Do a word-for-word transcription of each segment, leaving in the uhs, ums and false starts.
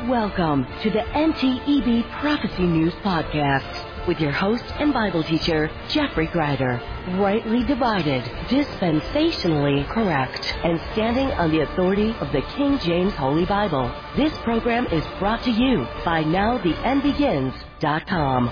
Welcome to the N T E B Prophecy News Podcast with your host and Bible teacher, Jeffrey Greider. Rightly divided, dispensationally correct, and standing on the authority of the King James Holy Bible. This program is brought to you by now the end begins dot com.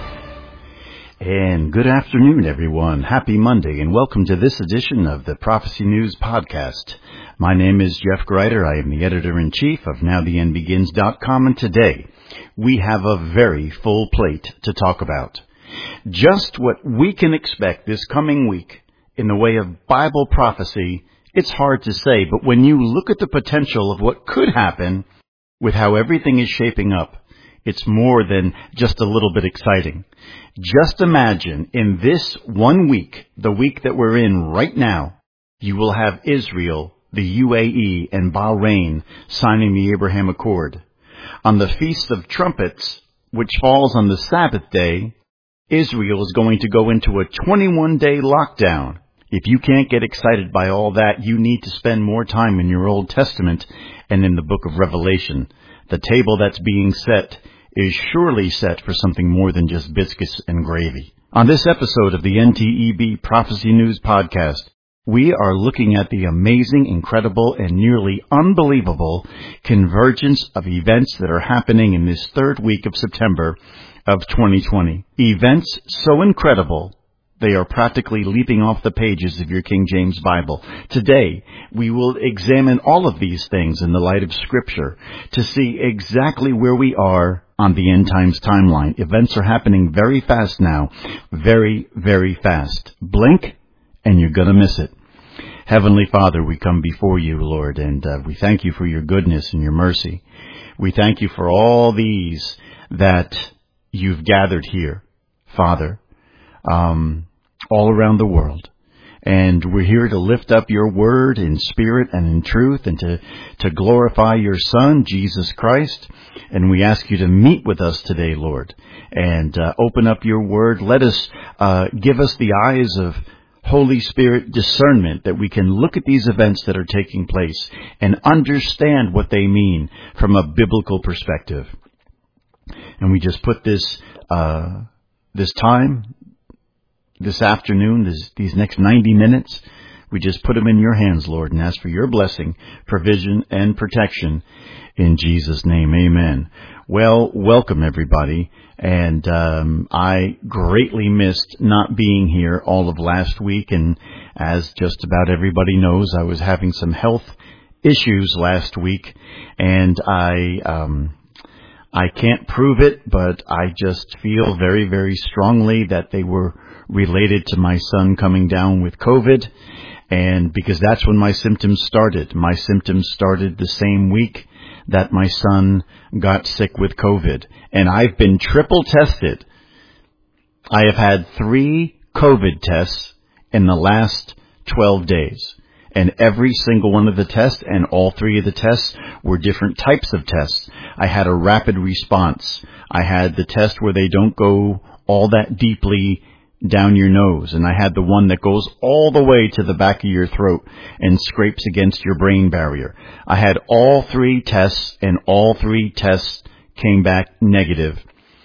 And good afternoon, everyone. Happy Monday, and welcome to this edition of the Prophecy News Podcast. My name is Jeff Greider. I am the editor-in-chief of now the end begins dot com, and today we have a very full plate to talk about. Just what we can expect this coming week in the way of Bible prophecy, it's hard to say, but when you look at the potential of what could happen with how everything is shaping up, it's more than just a little bit exciting. Just imagine in this one week, the week that we're in right now, you will have Israel, the U A E, and Bahrain signing the Abraham Accord. On the Feast of Trumpets, which falls on the Sabbath day, Israel is going to go into a twenty-one day lockdown. If you can't get excited by all that, you need to spend more time in your Old Testament and in the book of Revelation. The table that's being set is surely set for something more than just biscuits and gravy. On this episode of the N T E B Prophecy News Podcast, we are looking at the amazing, incredible, and nearly unbelievable convergence of events that are happening in this third week of September of twenty twenty. Events so incredible, they are practically leaping off the pages of your King James Bible. Today, we will examine all of these things in the light of Scripture to see exactly where we are on the end times timeline. Events are happening very fast now. Very, very fast. Blink, and you're going to miss it. Heavenly Father, we come before you, Lord, and uh, we thank you for your goodness and your mercy. We thank you for all these that you've gathered here, Father, um, all around the world. And we're here to lift up your word in spirit and in truth and to, to glorify your Son, Jesus Christ. And we ask you to meet with us today, Lord, and uh, open up your word. Let us, uh, give us the eyes of Holy Spirit discernment that we can look at these events that are taking place and understand what they mean from a biblical perspective. And we just put this, uh, this time, this afternoon, this, these next ninety minutes, we just put them in your hands, Lord, and ask for your blessing, provision, and protection in Jesus' name. Amen. Well, welcome, everybody. And um, I greatly missed not being here all of last week. And as just about everybody knows, I was having some health issues last week. And I um, I can't prove it, but I just feel very, very strongly that they were related to my son coming down with COVID. And because that's when my symptoms started. My symptoms started the same week that my son got sick with COVID. And I've been triple tested. I have had three COVID tests in the last twelve days. And every single one of the tests and all three of the tests were different types of tests. I had a rapid response. I had the test where they don't go all that deeply down your nose, and I had the one that goes all the way to the back of your throat and scrapes against your brain barrier. I had all three tests, and all three tests came back negative.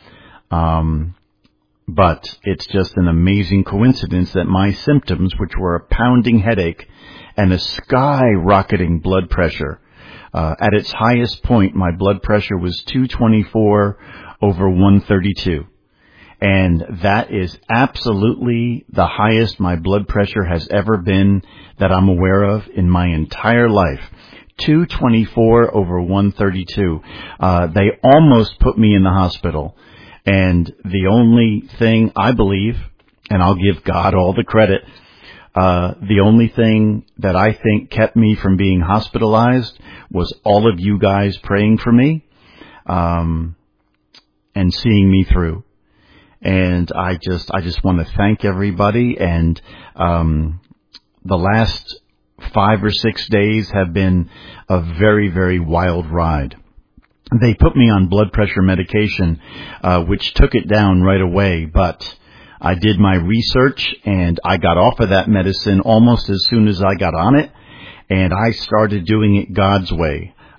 Um, but it's just an amazing coincidence that my symptoms, which were a pounding headache and a skyrocketing blood pressure, uh, at its highest point, my blood pressure was two twenty-four over one thirty-two. And that is absolutely the highest my blood pressure has ever been that I'm aware of in my entire life. two twenty-four over one thirty-two. Uh, they almost put me in the hospital. And the only thing I believe, and I'll give God all the credit, uh, the only thing that I think kept me from being hospitalized was all of you guys praying for me, um, and seeing me through. And I just, I just want to thank everybody. And, um, the last five or six days have been a very, very wild ride. They put me on blood pressure medication, uh, which took it down right away. But I did my research and I got off of that medicine almost as soon as I got on it. And I started doing it God's way.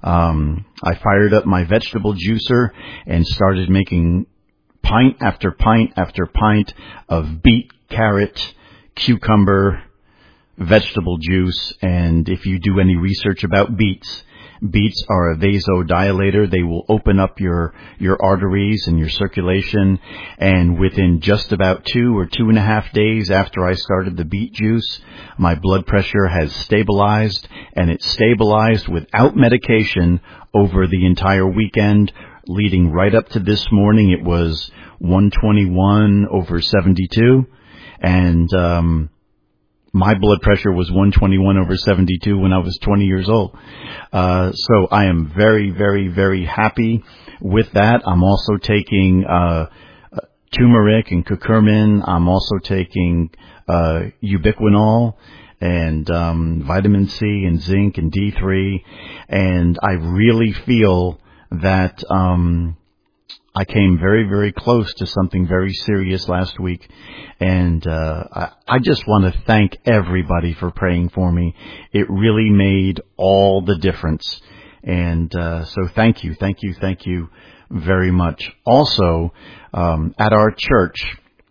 Um, I fired up my vegetable juicer and started making pint after pint after pint of beet, carrot, cucumber, vegetable juice. And if you do any research about beets, beets are a vasodilator. They will open up your, your arteries and your circulation. And within just about two or two and a half days after I started the beet juice, my blood pressure has stabilized, and it stabilized without medication over the entire weekend, leading right up to this morning. It was one twenty-one over seventy-two. And, um, my blood pressure was one twenty-one over seventy-two when I was twenty years old. Uh, so I am very, very, very happy with that. I'm also taking, uh, turmeric and curcumin. I'm also taking, uh, ubiquinol and, um, vitamin C and zinc and D three. And I really feel that, um, I came very, very close to something very serious last week, and uh, I, I just want to thank everybody for praying for me. It really made all the difference, and uh, so thank you, thank you, thank you very much. Also, um, at our church,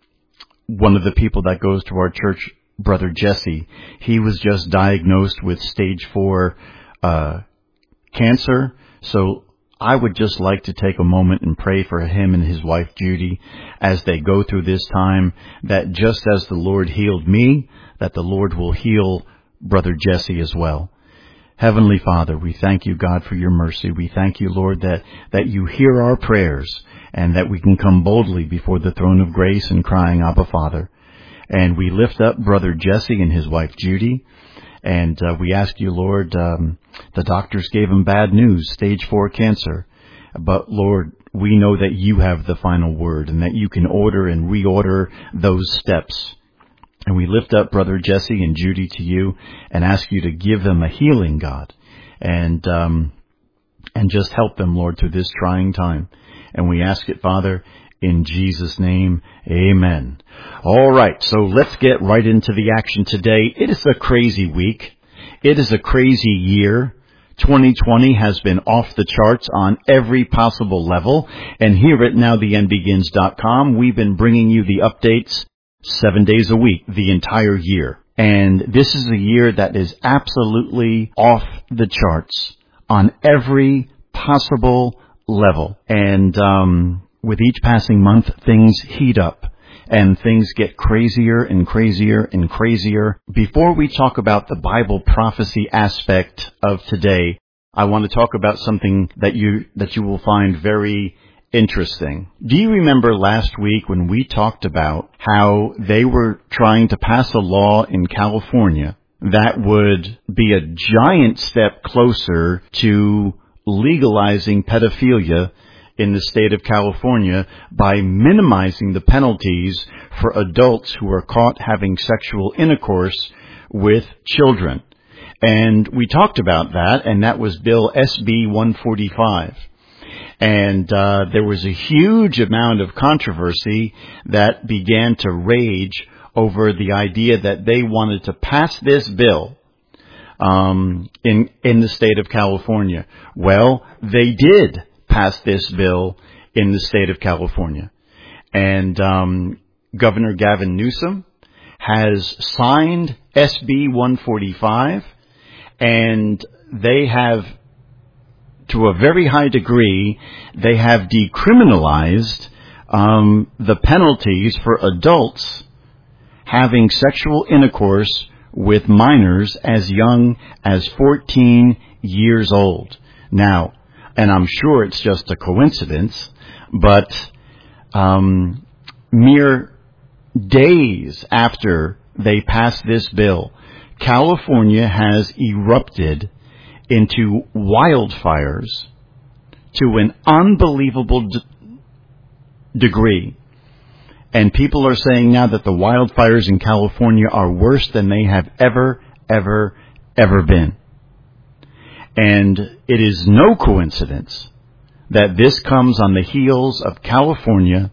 one of the people that goes to our church, Brother Jesse, he was just diagnosed with stage four uh, cancer, so I would just like to take a moment and pray for him and his wife Judy as they go through this time, that just as the Lord healed me, that the Lord will heal Brother Jesse as well. Heavenly Father, we thank you, God, for your mercy. We thank you, Lord, that, that you hear our prayers and that we can come boldly before the throne of grace and crying, Abba, Father. And we lift up Brother Jesse and his wife Judy. And uh, we ask you, Lord, um, the doctors gave him bad news, stage four cancer. But, Lord, we know that you have the final word and that you can order and reorder those steps. And we lift up Brother Jesse and Judy to you and ask you to give them a healing, God, and um, and just help them, Lord, through this trying time. And we ask it, Father, in Jesus' name, amen. All right, so let's get right into the action today. It is a crazy week. It is a crazy year. twenty twenty has been off the charts on every possible level. And here at now the end begins dot com, we've been bringing you the updates seven days a week, the entire year. And this is a year that is absolutely off the charts on every possible level. And, um... with each passing month, things heat up and things get crazier and crazier and crazier. Before we talk about the Bible prophecy aspect of today, I want to talk about something that you that you will find very interesting. Do you remember last week when we talked about how they were trying to pass a law in California that would be a giant step closer to legalizing pedophilia in the state of California by minimizing the penalties for adults who are caught having sexual intercourse with children? And we talked about that, and that was Bill S B one forty-five. And uh, there was a huge amount of controversy that began to rage over the idea that they wanted to pass this bill um, in in the state of California. Well, they did pass this bill in the state of California. And um, Governor Gavin Newsom has signed S B one forty-five, and they have, to a very high degree, they have decriminalized um, the penalties for adults having sexual intercourse with minors as young as fourteen years old. Now, and I'm sure it's just a coincidence, but um, mere days after they passed this bill, California has erupted into wildfires to an unbelievable d- degree. And people are saying now that the wildfires in California are worse than they have ever, ever, ever been. And it is no coincidence that this comes on the heels of California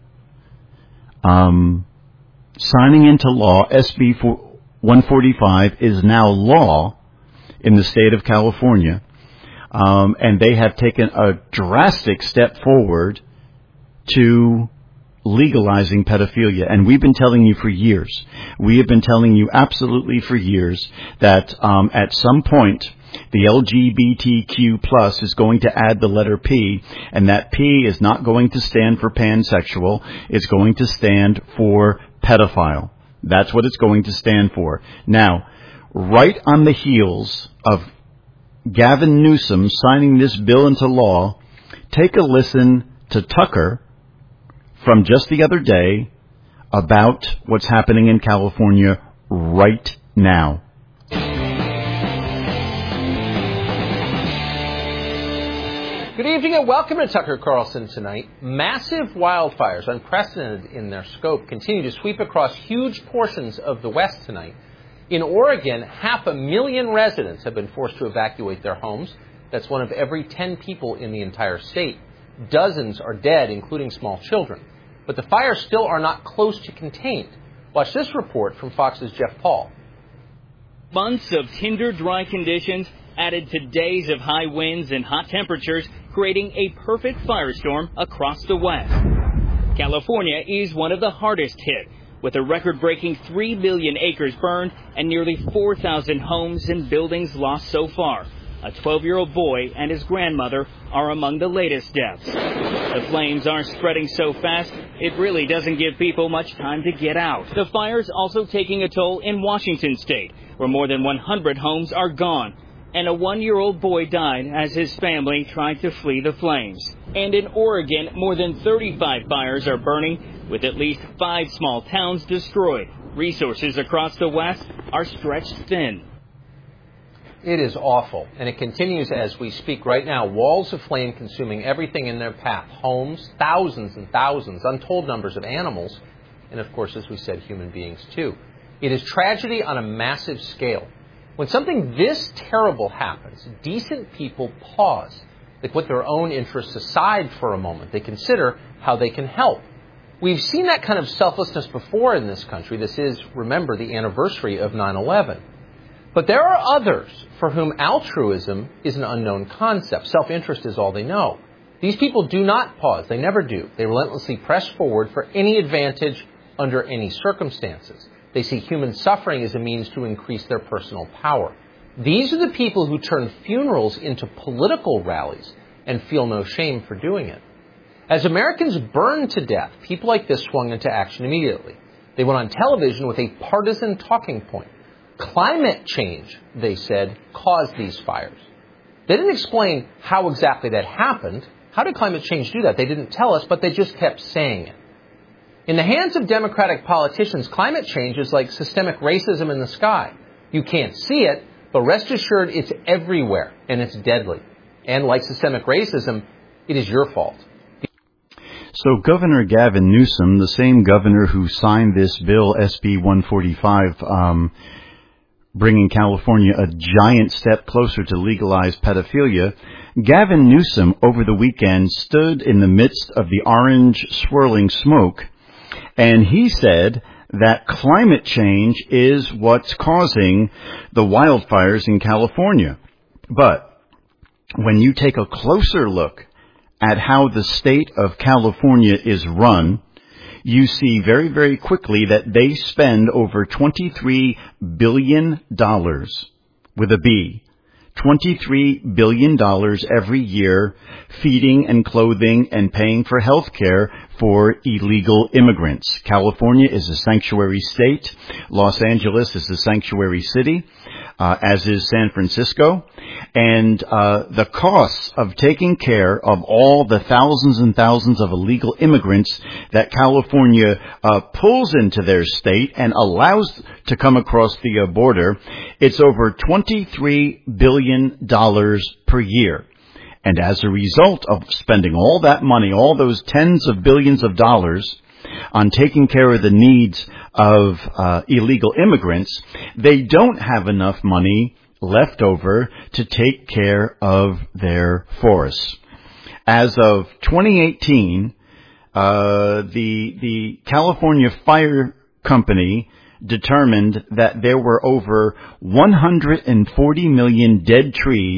um, signing into law. S B one forty-five is now law in the state of California. Um, and they have taken a drastic step forward to legalizing pedophilia. And we've been telling you for years, we have been telling you absolutely for years that um, at some point the L G B T Q plus is going to add the letter P, and that P is not going to stand for pansexual. It's going to stand for pedophile. That's what it's going to stand for. Now, right on the heels of Gavin Newsom signing this bill into law, take a listen to Tucker from just the other day about what's happening in California right now. Good evening and welcome to Tucker Carlson Tonight. Massive wildfires, unprecedented in their scope, continue to sweep across huge portions of the West tonight. In Oregon, half a million residents have been forced to evacuate their homes. That's one of every ten people in the entire state. Dozens are dead, including small children. But the fires still are not close to contained. Watch this report from Fox's Jeff Paul. Months of tinder dry conditions added to days of high winds and hot temperatures, creating a perfect firestorm across the West. California is one of the hardest hit, with a record-breaking three million acres burned and nearly four thousand homes and buildings lost so far. A twelve-year-old boy and his grandmother are among the latest deaths. The flames are spreading so fast, it really doesn't give people much time to get out. The fire's also taking a toll in Washington state, where more than one hundred homes are gone, and a one-year-old boy died as his family tried to flee the flames. And in Oregon, more than thirty-five fires are burning, with at least five small towns destroyed. Resources across the West are stretched thin. It is awful, and it continues as we speak right now. Walls of flame consuming everything in their path. Homes, thousands and thousands, untold numbers of animals, and of course, as we said, human beings too. It is tragedy on a massive scale. When something this terrible happens, decent people pause. They put their own interests aside for a moment. They consider how they can help. We've seen that kind of selflessness before in this country. This is, remember, the anniversary of nine eleven. But there are others for whom altruism is an unknown concept. Self-interest is all they know. These people do not pause. They never do. They relentlessly press forward for any advantage under any circumstances. They see human suffering as a means to increase their personal power. These are the people who turn funerals into political rallies and feel no shame for doing it. As Americans burned to death, people like this swung into action immediately. They went on television with a partisan talking point. Climate change, they said, caused these fires. They didn't explain how exactly that happened. How did climate change do that? They didn't tell us, but they just kept saying it. In the hands of Democratic politicians, climate change is like systemic racism in the sky. You can't see it, but rest assured it's everywhere, and it's deadly. And like systemic racism, it is your fault. So Governor Gavin Newsom, the same governor who signed this bill, S B one forty-five, um, bringing California a giant step closer to legalized pedophilia, Gavin Newsom over the weekend stood in the midst of the orange swirling smoke, and he said that climate change is what's causing the wildfires in California. But when you take a closer look at how the state of California is run, you see very, very quickly that they spend over twenty-three billion dollars with a B. twenty-three billion dollars every year feeding and clothing and paying for health care for illegal immigrants. California is a sanctuary state. Los Angeles is a sanctuary city, uh, as is San Francisco. And uh, the costs of taking care of all the thousands and thousands of illegal immigrants that California uh, pulls into their state and allows to come across the uh, border, it's over twenty-three billion dollars per year. And as a result of spending all that money, all those tens of billions of dollars on taking care of the needs of uh, illegal immigrants, they don't have enough money left over to take care of their forests. As of twenty eighteen, uh, the the California Fire Company determined that there were over one hundred forty million dead trees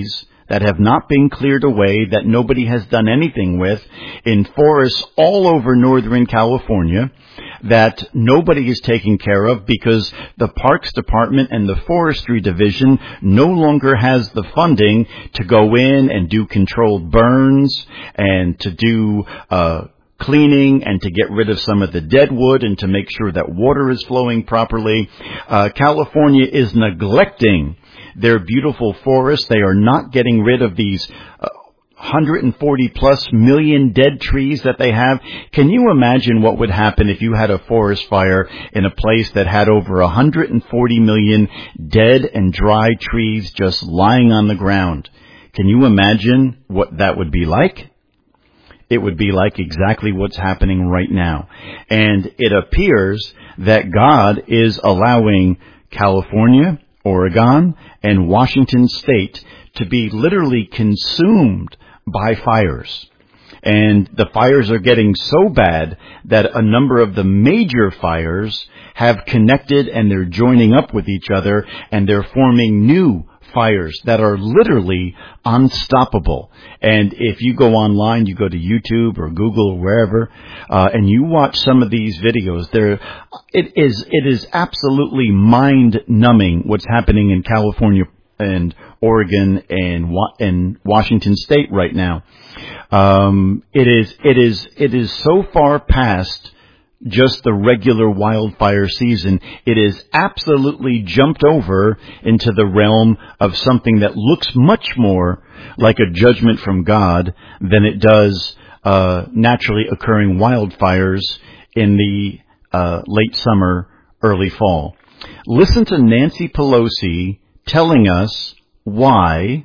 that have not been cleared away, that nobody has done anything with, in forests all over Northern California, that nobody is taking care of because the Parks Department and the Forestry Division no longer has the funding to go in and do controlled burns and to do uh cleaning and to get rid of some of the dead wood and to make sure that water is flowing properly. Uh, California is neglecting their beautiful forests. They are not getting rid of these uh, one hundred forty plus million dead trees that they have. Can you imagine what would happen if you had a forest fire in a place that had over one hundred forty million dead and dry trees just lying on the ground? Can you imagine what that would be like? It would be like exactly what's happening right now. And it appears that God is allowing California, Oregon, and Washington State to be literally consumed by fires. And the fires are getting so bad that a number of the major fires have connected and they're joining up with each other and they're forming new fires that are literally unstoppable. And if you go online, you go to YouTube or Google or wherever, uh, and you watch some of these videos, there, it is, it is absolutely mind-numbing what's happening in California and Oregon and, and Washington State right now. Um, it is, it is, it is so far past just the regular wildfire season. It is absolutely jumped over into the realm of something that looks much more like a judgment from God than it does uh, naturally occurring wildfires in the uh, late summer, early fall. Listen to Nancy Pelosi telling us why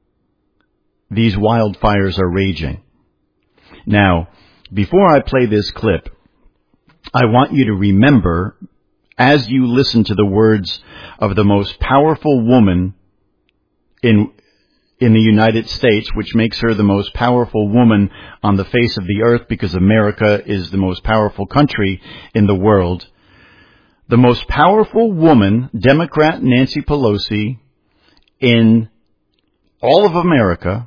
these wildfires are raging. Now, before I play this clip, I want you to remember, as you listen to the words of the most powerful woman in in the United States, which makes her the most powerful woman on the face of the earth because America is the most powerful country in the world. The most powerful woman, Democrat Nancy Pelosi, in all of America,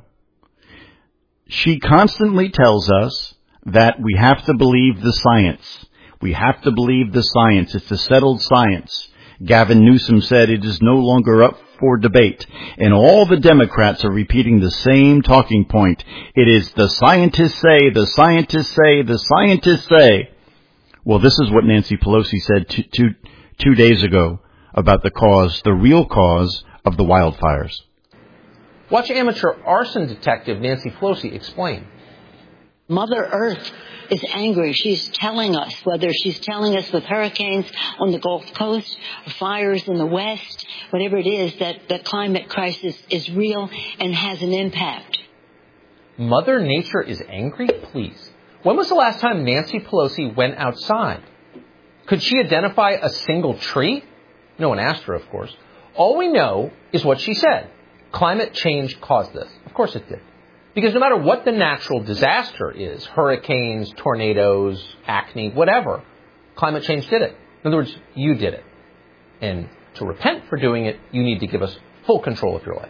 she constantly tells us that we have to believe the science. We have to believe the science. It's a settled science. Gavin Newsom said it is no longer up for debate. And all the Democrats are repeating the same talking point. It is the scientists say, the scientists say, the scientists say. Well, this is what Nancy Pelosi said two, two, two days ago about the cause, the real cause of the wildfires. Watch amateur arson detective Nancy Pelosi explain. Mother Earth is angry. She's telling us, whether she's telling us with hurricanes on the Gulf Coast, fires in the West, whatever it is, that the climate crisis is real and has an impact. Mother Nature is angry? Please. When was the last time Nancy Pelosi went outside? Could she identify a single tree? No one asked her, of course. All we know is what she said. Climate change caused this. Of course it did. Because no matter what the natural disaster is, hurricanes, tornadoes, acne, whatever, climate change did it. In other words, you did it. And to repent for doing it, you need to give us full control of your life.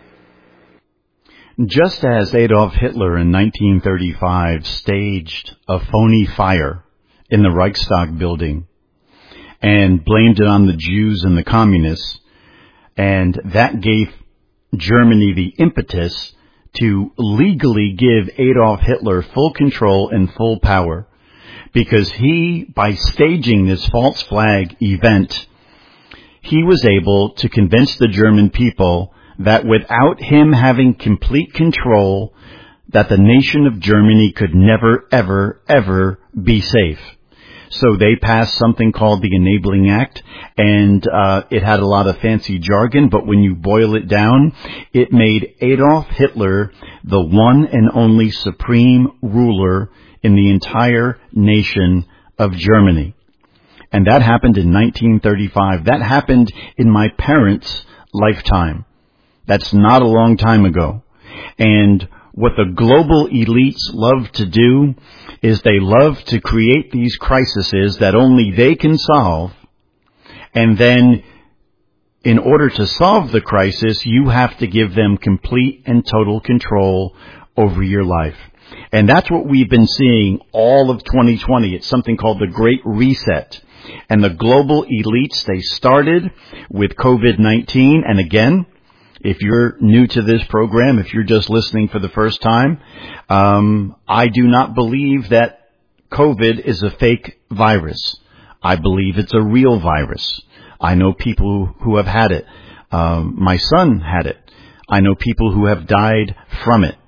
Just as Adolf Hitler in nineteen thirty-five staged a phony fire in the Reichstag building and blamed it on the Jews and the communists, and that gave Germany the impetus to legally give Adolf Hitler full control and full power, because he, by staging this false flag event, he was able to convince the German people that without him having complete control, that the nation of Germany could never, ever, ever be safe. So they passed something called the Enabling Act, and uh, it had a lot of fancy jargon, but when you boil it down, it made Adolf Hitler the one and only supreme ruler in the entire nation of Germany. And that happened in nineteen thirty-five. That happened in my parents' lifetime. That's not a long time ago. And what the global elites love to do is they love to create these crises that only they can solve, and then in order to solve the crisis, you have to give them complete and total control over your life. And that's what we've been seeing all of twenty twenty. It's something called the Great Reset. And the global elites, they started with COVID nineteen. And again, if you're new to this program, if you're just listening for the first time, um, I do not believe that COVID is a fake virus. I believe it's a real virus. I know people who have had it. Um, my son had it. I know people who have died from it.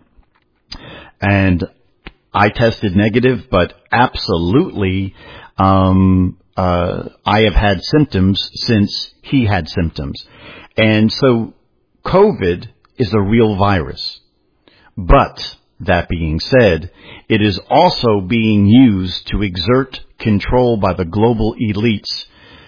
And I tested negative, but absolutely, um, uh, I have had symptoms since he had symptoms. And so COVID is a real virus. But that being said, it is also being used to exert control by the global elites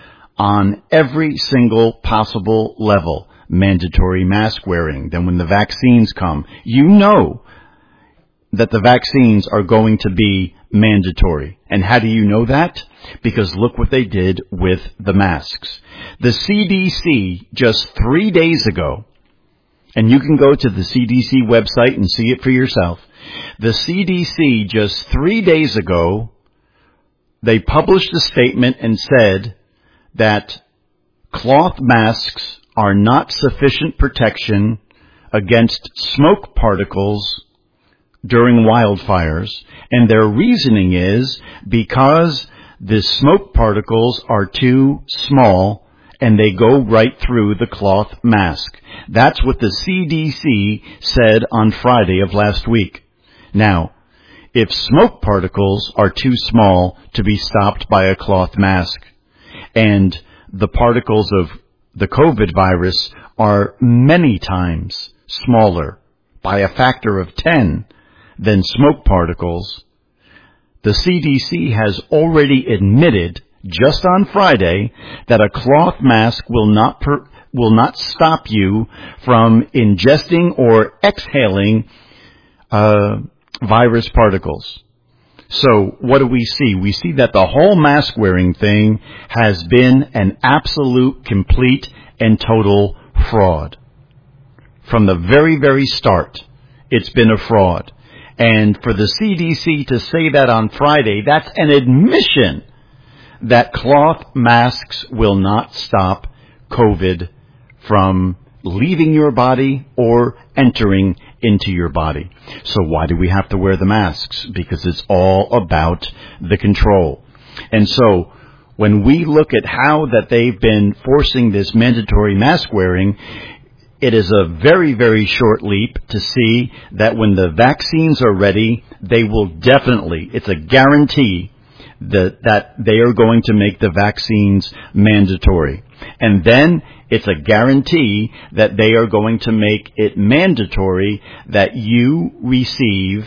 on every single possible level. Mandatory mask wearing. Then when the vaccines come, you know that the vaccines are going to be mandatory. And how do you know that? Because look what they did with the masks. The C D C just three days ago, and you can go to the C D C website and see it for yourself. The C D C just three days ago, they published a statement and said that cloth masks are not sufficient protection against smoke particles during wildfires. And their reasoning is because the smoke particles are too small and they go right through the cloth mask. That's what the C D C said on Friday of last week. Now, if smoke particles are too small to be stopped by a cloth mask, and the particles of the COVID virus are many times smaller, by a factor of ten, than smoke particles, the C D C has already admitted just on Friday that a cloth mask will not per, will not stop you from ingesting or exhaling uh, virus particles. So what do we see? We see that the whole mask wearing thing has been an absolute, complete, and total fraud. From the very, very start, it's been a fraud. And for the C D C to say that on Friday, that's an admission that cloth masks will not stop COVID from leaving your body or entering into your body. So why do we have to wear the masks? Because it's all about the control. And so when we look at how that they've been forcing this mandatory mask wearing, it is a very, very short leap to see that when the vaccines are ready, they will definitely, it's a guarantee that, that they are going to make the vaccines mandatory. And then it's a guarantee that they are going to make it mandatory that you receive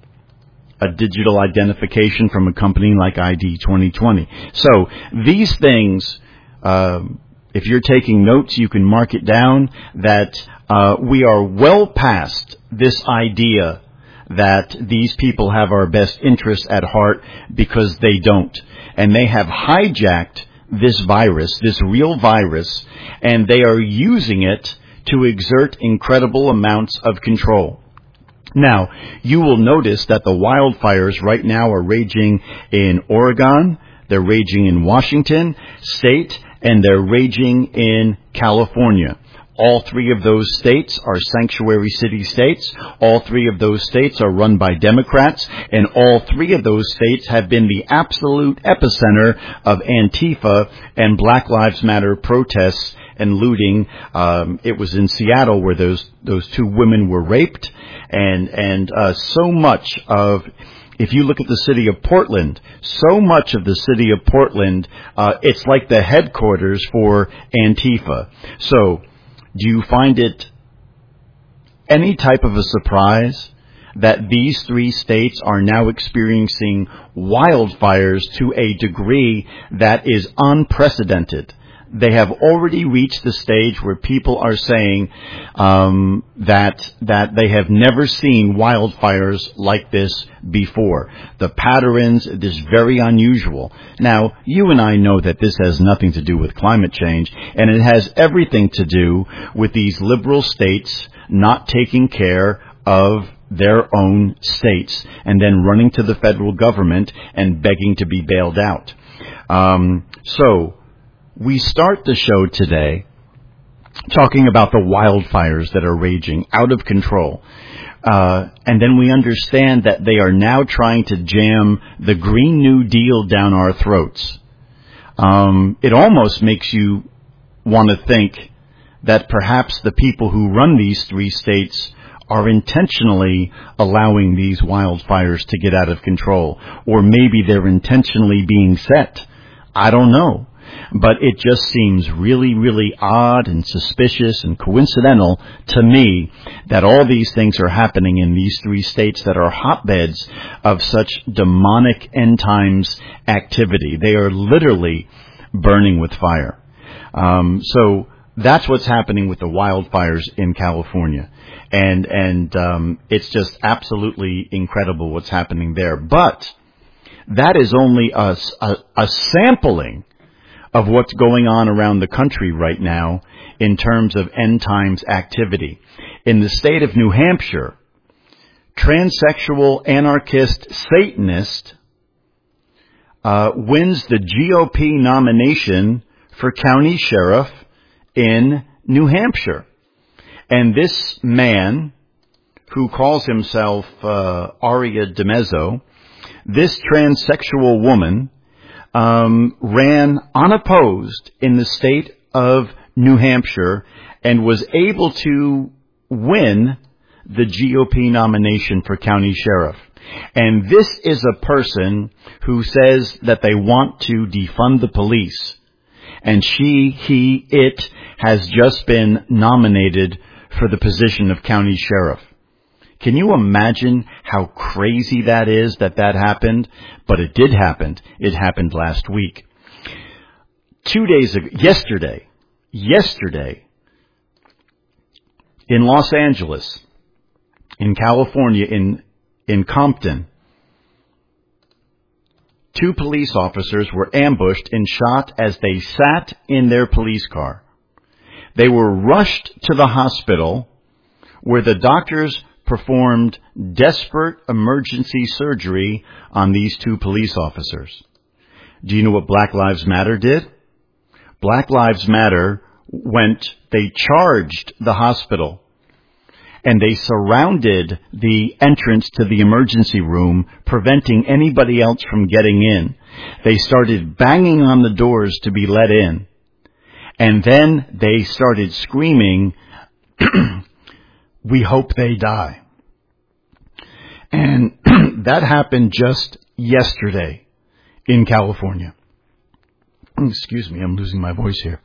a digital identification from a company like I D twenty twenty. So these things, uh, if you're taking notes, you can mark it down that uh, we are well past this idea that these people have our best interests at heart, because they don't. And they have hijacked this virus, this real virus, and they are using it to exert incredible amounts of control. Now, you will notice that the wildfires right now are raging in Oregon, they're raging in Washington State, and they're raging in California. All three of those states are sanctuary city states. All three of those states are run by Democrats. And all three of those states have been the absolute epicenter of Antifa and Black Lives Matter protests and looting. Um, it was in Seattle where those those two women were raped. And, and uh, so much of... If you look at the city of Portland, so much of the city of Portland, uh, it's like the headquarters for Antifa. So, do you find it any type of a surprise that these three states are now experiencing wildfires to a degree that is unprecedented? they have already reached the stage where people are saying um, that that they have never seen wildfires like this before. The patterns, it is very unusual. Now, you and I know that this has nothing to do with climate change, and it has everything to do with these liberal states not taking care of their own states and then running to the federal government and begging to be bailed out. Um, so we start the show today talking about the wildfires that are raging out of control. Uh, and then we understand that they are now trying to jam the Green New Deal down our throats. Um, it almost makes you want to think that perhaps the people who run these three states are intentionally allowing these wildfires to get out of control. Or maybe they're intentionally being set. I don't know. But it just seems really, really odd and suspicious and coincidental to me that all these things are happening in these three states that are hotbeds of such demonic end times activity. They are literally burning with fire. Um, so that's what's happening with the wildfires in California. And, and, um, it's just absolutely incredible what's happening there. But that is only a, a, a sampling of what's going on around the country right now in terms of end times activity. In the state of New Hampshire, transsexual anarchist Satanist uh, wins the G O P nomination for county sheriff in New Hampshire. And this man, who calls himself uh, Aria DiMezzo, this transsexual woman um, ran unopposed in the state of New Hampshire and was able to win the G O P nomination for county sheriff. And this is a person who says that they want to defund the police. And she, he, it has just been nominated for the position of county sheriff. Can you imagine how crazy that is that that happened? But it did happen. It happened last week. Two days ago, yesterday, yesterday, in Los Angeles, in California, in, in Compton, two police officers were ambushed and shot as they sat in their police car. They were rushed to the hospital where the doctors performed desperate emergency surgery on these two police officers. Do you know what Black Lives Matter did? Black Lives Matter went, they charged the hospital and they surrounded the entrance to the emergency room, preventing anybody else from getting in. They started banging on the doors to be let in. And then they started screaming, "We hope they die." And that happened just yesterday in California. Excuse me, I'm losing my voice here.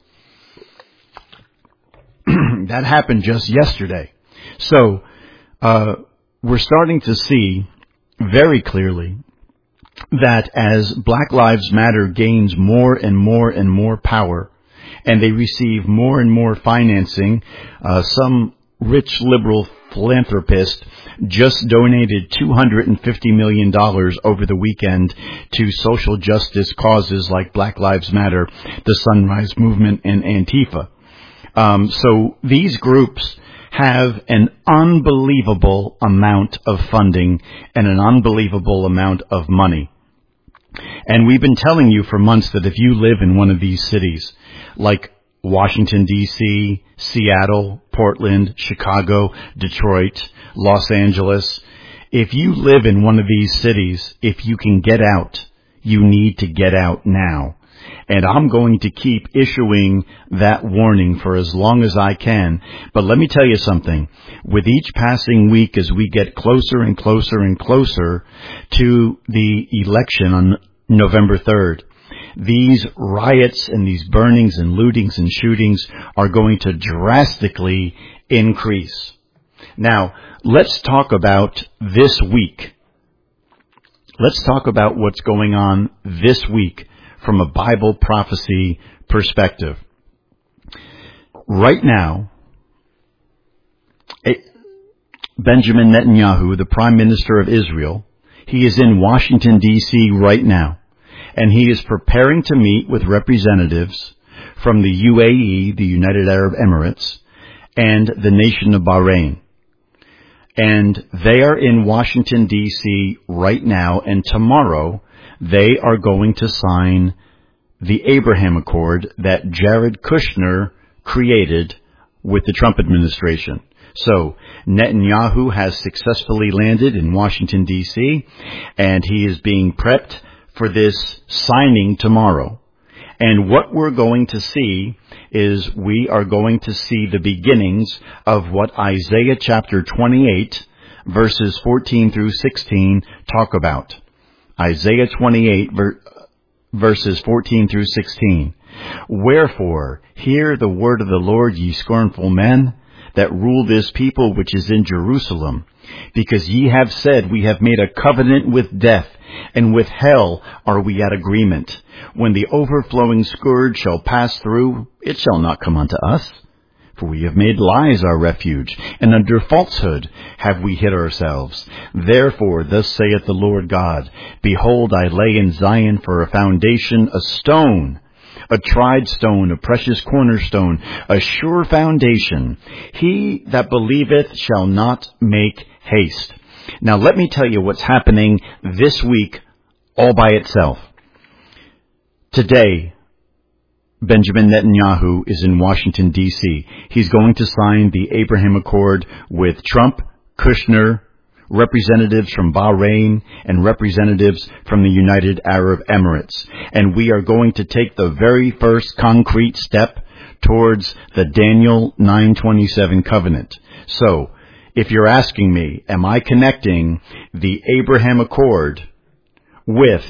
That happened just yesterday. So uh, we're starting to see very clearly that as Black Lives Matter gains more and more and more power, and they receive more and more financing, uh, some rich liberal philanthropist just donated two hundred fifty million dollars over the weekend to social justice causes like Black Lives Matter, the Sunrise Movement, and Antifa. Um, so these groups have an unbelievable amount of funding and an unbelievable amount of money. And we've been telling you for months that if you live in one of these cities, like Washington, D C, Seattle, Portland, Chicago, Detroit, Los Angeles, if you live in one of these cities, if you can get out, you need to get out now. And I'm going to keep issuing that warning for as long as I can. But let me tell you something. With each passing week, as we get closer and closer and closer to the election on November third, these riots and these burnings and lootings and shootings are going to drastically increase. Now, let's talk about this week. Let's talk about what's going on this week from a Bible prophecy perspective. Right now, Benjamin Netanyahu, the Prime Minister of Israel, he is in Washington, D C right now, and he is preparing to meet with representatives from the U A E, the United Arab Emirates, and the nation of Bahrain. And they are in Washington, D C right now, and tomorrow they are going to sign the Abraham Accord that Jared Kushner created with the Trump administration. So Netanyahu has successfully landed in Washington, D C, and he is being prepped for this signing tomorrow. And what we're going to see is we are going to see the beginnings of what Isaiah chapter twenty-eight, verses fourteen through sixteen talk about. Isaiah twenty-eight, ver- verses fourteen through sixteen. Wherefore, hear the word of the Lord, ye scornful men, that rule this people which is in Jerusalem. Because ye have said, we have made a covenant with death, and with hell are we at agreement. When the overflowing scourge shall pass through, it shall not come unto us. For we have made lies our refuge, and under falsehood have we hid ourselves. Therefore, thus saith the Lord God, Behold, I lay in Zion for a foundation a stone, a tried stone, a precious cornerstone, a sure foundation. He that believeth shall not make haste. Now let me tell you what's happening this week all by itself. Today, Benjamin Netanyahu is in Washington, D C. He's going to sign the Abraham Accord with Trump, Kushner, representatives from Bahrain, and representatives from the United Arab Emirates. And we are going to take the very first concrete step towards the Daniel nine twenty-seven covenant. So, if you're asking me, am I connecting the Abraham Accord with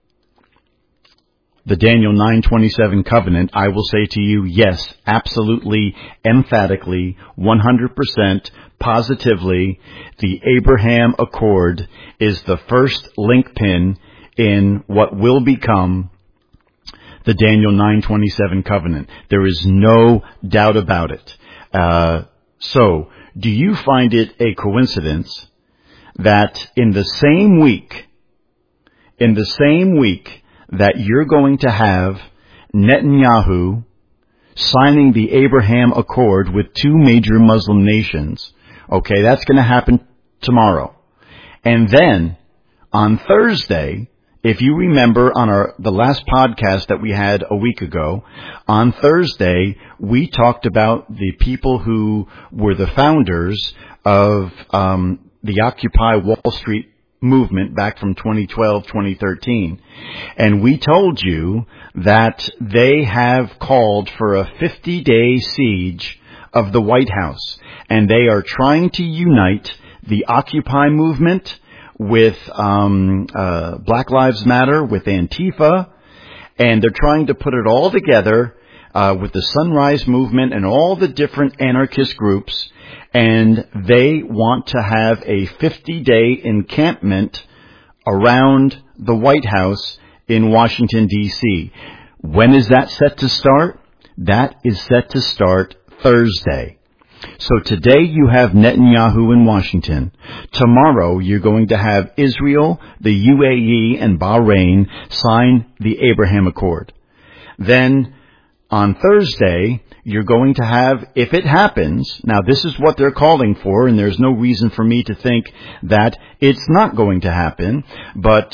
the Daniel nine twenty-seven covenant, I will say to you, yes, absolutely, emphatically, one hundred percent, positively, the Abraham Accord is the first linchpin in what will become the Daniel nine twenty-seven covenant. There is no doubt about it. Uh, so, do you find it a coincidence that in the same week, in the same week, that you're going to have Netanyahu signing the Abraham Accord with two major Muslim nations? Okay, that's going to happen tomorrow. And then, on Thursday, if you remember on our the last podcast that we had a week ago, on Thursday, we talked about the people who were the founders of um, the Occupy Wall Street movement back from twenty twelve, twenty thirteen. And we told you that they have called for a fifty-day siege of the White House. And they are trying to unite the Occupy movement with um, uh, Black Lives Matter, with Antifa. And they're trying to put it all together uh, with the Sunrise Movement and all the different anarchist groups. And they want to have a fifty-day encampment around the White House in Washington, D C. When is that set to start? That is set to start Thursday. So today you have Netanyahu in Washington. Tomorrow you're going to have Israel, the U A E, and Bahrain sign the Abraham Accord. Then on Thursday, you're going to have, if it happens, now this is what they're calling for, and there's no reason for me to think that it's not going to happen, but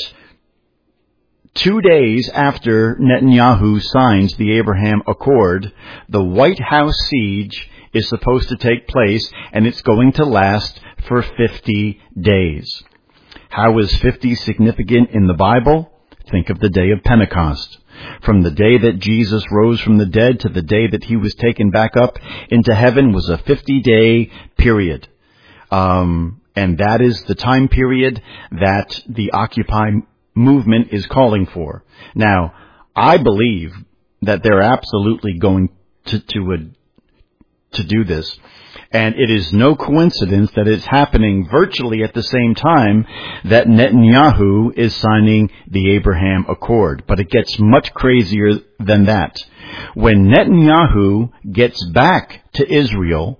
two days after Netanyahu signs the Abraham Accord, the White House siege is supposed to take place, and it's going to last for fifty days. How is fifty significant in the Bible? Think of the day of Pentecost. From the day that Jesus rose from the dead to the day that he was taken back up into heaven was a fifty-day period. Um, and that is the time period that the Occupy movement is calling for. Now, I believe that they're absolutely going to, to, uh, to do this. And it is no coincidence that it's happening virtually at the same time that Netanyahu is signing the Abraham Accord. But it gets much crazier than that. when Netanyahu gets back to Israel,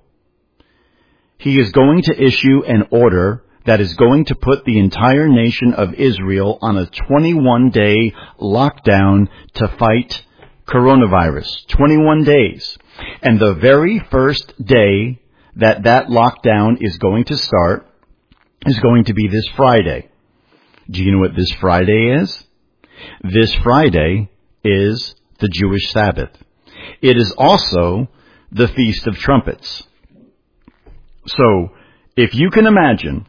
he is going to issue an order that is going to put the entire nation of Israel on a twenty-one day lockdown to fight coronavirus. twenty-one days. And the very first day that that lockdown is going to start is going to be this Friday. Do you know what this Friday is? This Friday is the Jewish Sabbath. It is also the Feast of Trumpets. So, if you can imagine,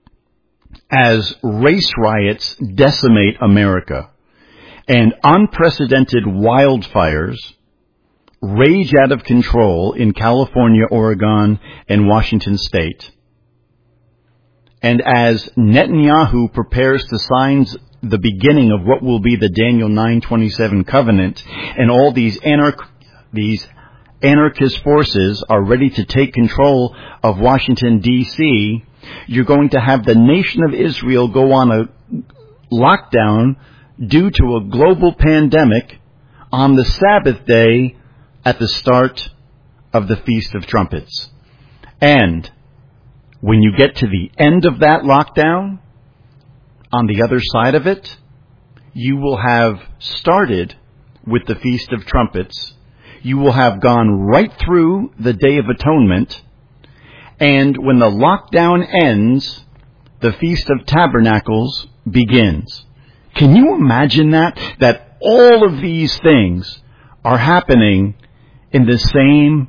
as race riots decimate America and unprecedented wildfires rage out of control in California, Oregon, and Washington State, and as Netanyahu prepares to sign the beginning of what will be the Daniel nine twenty-seven covenant, and all these anarch- these anarchist forces are ready to take control of Washington, D C, you're going to have the nation of Israel go on a lockdown due to a global pandemic on the Sabbath day at the start of the Feast of Trumpets. And when you get to the end of that lockdown, on the other side of it, you will have started with the Feast of Trumpets. You will have gone right through the Day of Atonement. And when the lockdown ends, the Feast of Tabernacles begins. Can you imagine that? That all of these things are happening in the same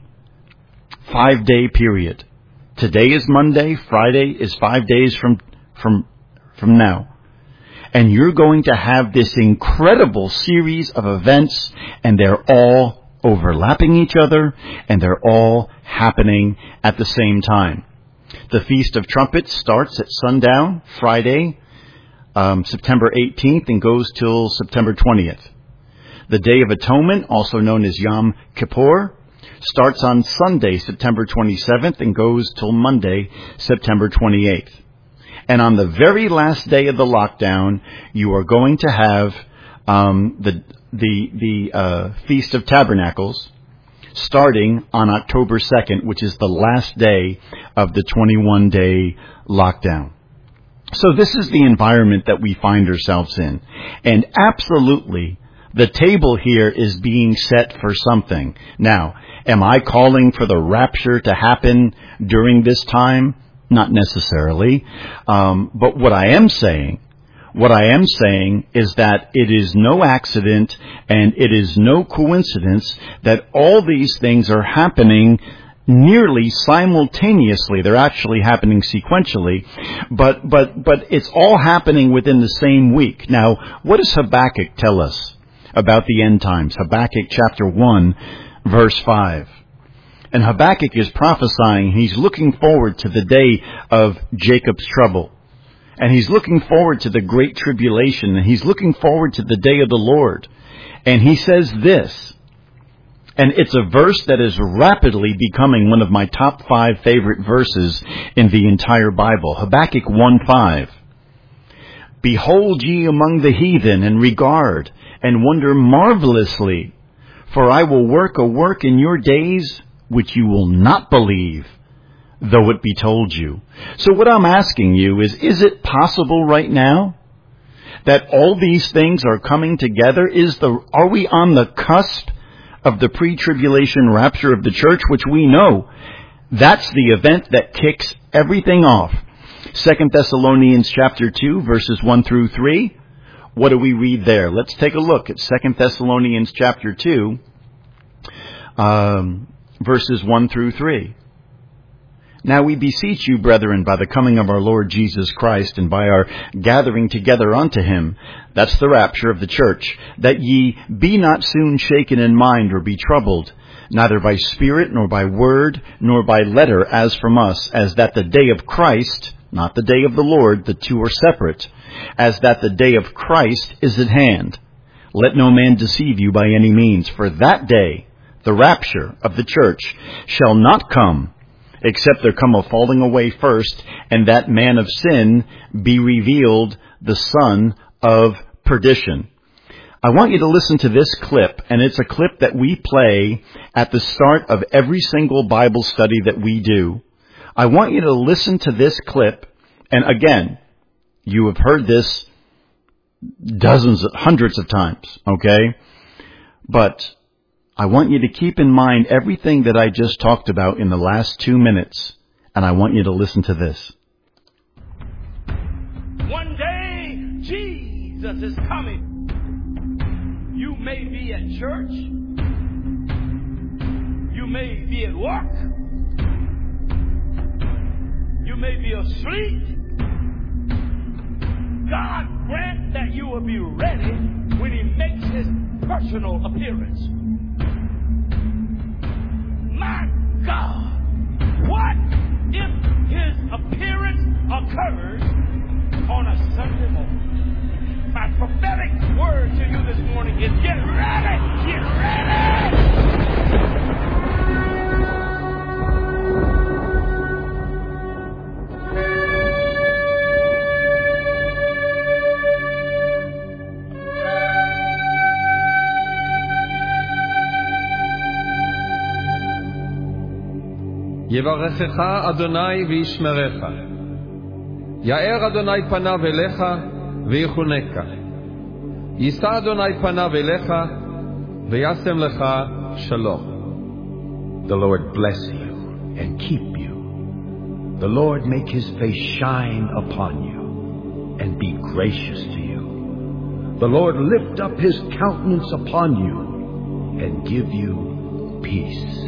five-day period. Today is Monday. Friday is five days from, from, from now. And you're going to have this incredible series of events, and they're all overlapping each other, and they're all happening at the same time. The Feast of Trumpets starts at sundown, Friday, um, September eighteenth, and goes till September twentieth. The Day of Atonement, also known as Yom Kippur, starts on Sunday, September twenty-seventh, and goes till Monday, September twenty-eighth. And on the very last day of the lockdown, you are going to have um, the the the uh, Feast of Tabernacles, starting on October second, which is the last day of the twenty-one day lockdown. So this is the environment that we find ourselves in. And absolutely, the table here is being set for something. Now, am I calling for the rapture to happen during this time? Not necessarily. Um, but what I am saying What I am saying is that it is no accident and it is no coincidence that all these things are happening nearly simultaneously. They're actually happening sequentially, but but but it's all happening within the same week. Now, what does Habakkuk tell us about the end times? Habakkuk chapter one, verse five. And Habakkuk is prophesying. He's looking forward to the day of Jacob's trouble. And he's looking forward to the great tribulation, and he's looking forward to the day of the Lord. And he says this, and it's a verse that is rapidly becoming one of my top five favorite verses in the entire Bible. Habakkuk one five. Behold ye among the heathen, and regard, and wonder marvelously, for I will work a work in your days which you will not believe, though it be told you. So what I'm asking you is, is it possible right now that all these things are coming together? Is the, are we on the cusp of the pre-tribulation rapture of the church, which we know that's the event that kicks everything off? Second Thessalonians chapter two, verses one through three. What do we read there? Let's take a look at Second Thessalonians chapter two, um, verses one through three. Now we beseech you, brethren, by the coming of our Lord Jesus Christ, and by our gathering together unto him, that's the rapture of the church, that ye be not soon shaken in mind or be troubled, neither by spirit, nor by word, nor by letter, as from us, as that the day of Christ, not the day of the Lord, the two are separate, as that the day of Christ is at hand. Let no man deceive you by any means, for that day, the rapture of the church, shall not come, except there come a falling away first, and that man of sin be revealed, the son of perdition. I want you to listen to this clip, and it's a clip that we play at the start of every single Bible study that we do. I want you to listen to this clip, and again, you have heard this dozens, hundreds of times, okay? But I want you to keep in mind everything that I just talked about in the last two minutes, and I want you to listen to this. One day, Jesus is coming. You may be at church. You may be at work. You may be asleep. God grant that you will be ready when He makes His personal appearance. My God, what if His appearance occurs on a Sunday morning? My prophetic word to you this morning is get ready! Get ready! יברכך אדוני וישמרך. יאר אדוני פניו אליך ויחונקה. יישא אדוני פניו אליך וישם לך שלום. The Lord bless you and keep you. The Lord make His face shine upon you and be gracious to you. The Lord lift up His countenance upon you and give you peace.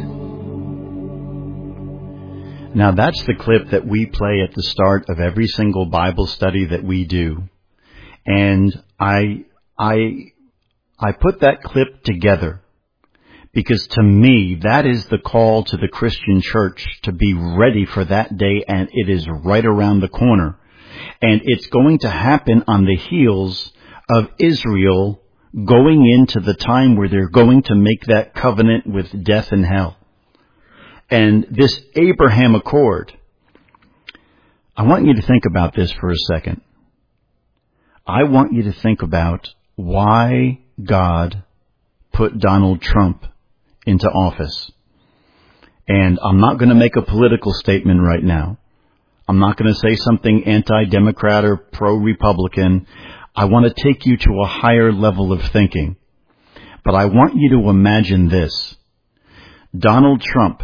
Now that's the clip that we play at the start of every single Bible study that we do. And I, I, I put that clip together because to me, that is the call to the Christian church to be ready for that day, and it is right around the corner. And it's going to happen on the heels of Israel going into the time where they're going to make that covenant with death and hell. And this Abraham Accord, I want you to think about this for a second. I want you to think about why God put Donald Trump into office. And I'm not going to make a political statement right now. I'm not going to say something anti-Democrat or pro-Republican. I want to take you to a higher level of thinking. But I want you to imagine this. Donald Trump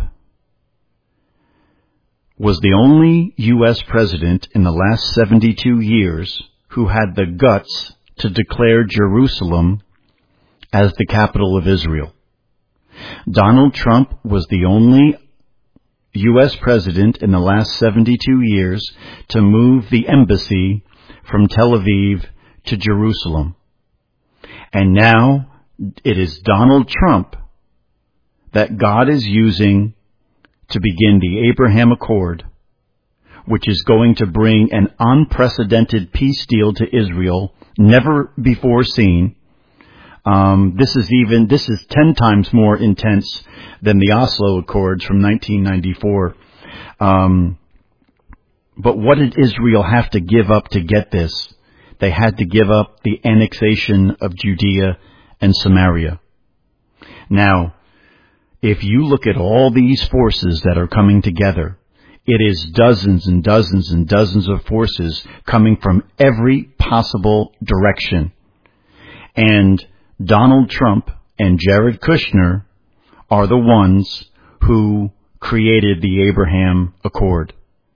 was the only U S president in the last seventy-two years who had the guts to declare Jerusalem as the capital of Israel. Donald Trump was the only U S president in the last seventy-two years to move the embassy from Tel Aviv to Jerusalem. And now it is Donald Trump that God is using to begin the Abraham Accord, which is going to bring an unprecedented peace deal to Israel, never before seen. Um, this is even, this is ten times more intense than the Oslo Accords from nineteen ninety-four. Um, but what did Israel have to give up to get this? They had to give up the annexation of Judea and Samaria. Now, if you look at all these forces that are coming together, it is dozens and dozens and dozens of forces coming from every possible direction. And Donald Trump and Jared Kushner are the ones who created the Abraham Accord.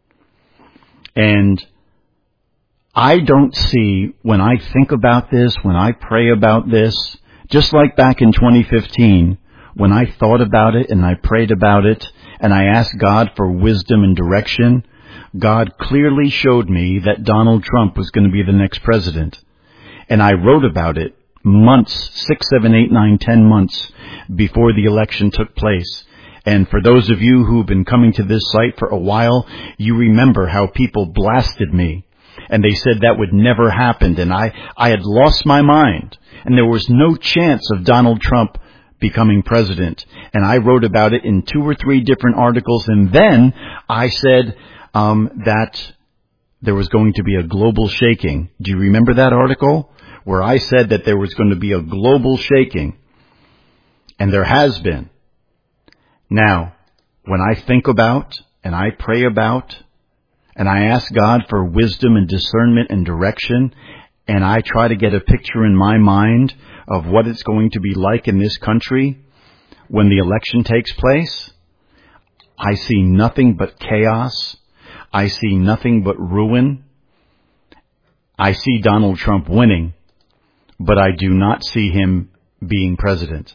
And I don't see, when I think about this, when I pray about this, just like back in twenty fifteen, when I thought about it and I prayed about it and I asked God for wisdom and direction, God clearly showed me that Donald Trump was going to be the next president. And I wrote about it months, six, seven, eight, nine, ten months before the election took place. And for those of you who've been coming to this site for a while, you remember how people blasted me. And they said that would never happen. And I, I had lost my mind. And there was no chance of Donald Trump becoming president. And I wrote about it in two or three different articles. And then I said um, that there was going to be a global shaking. Do you remember that article? where I said that there was going to be a global shaking, and there has been. Now, when I think about and I pray about and I ask God for wisdom and discernment and direction, and I try to get a picture in my mind of what it's going to be like in this country when the election takes place, I see nothing but chaos. I see nothing but ruin. I see Donald Trump winning, but I do not see him being president.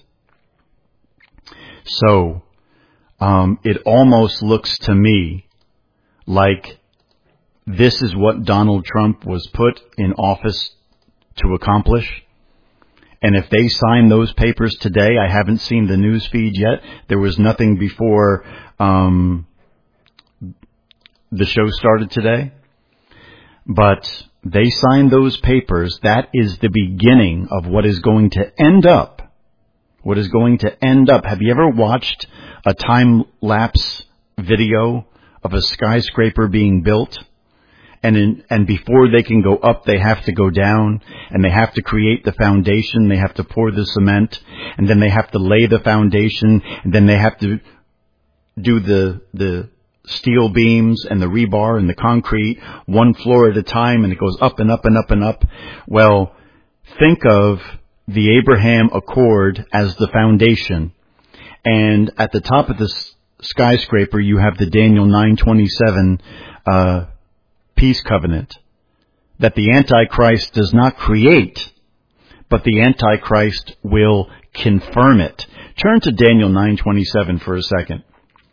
So, um, it almost looks to me like this is what Donald Trump was put in office to accomplish. And if they sign those papers today, I haven't seen the news feed yet. There was nothing before um, the show started today. But they signed those papers. That is the beginning of what is going to end up. What is going to end up. Have you ever watched a time-lapse video of a skyscraper being built? And in, and before they can go up, they have to go down, and they have to create the foundation. They have to pour the cement, and then they have to lay the foundation, and then they have to do the the steel beams and the rebar and the concrete, one floor at a time, and it goes up and up and up and up. Well, think of the Abraham Accord as the foundation, and at the top of the skyscraper, you have the Daniel nine twenty-seven uh peace covenant that the Antichrist does not create, but the Antichrist will confirm it. Turn to Daniel nine twenty-seven for a second.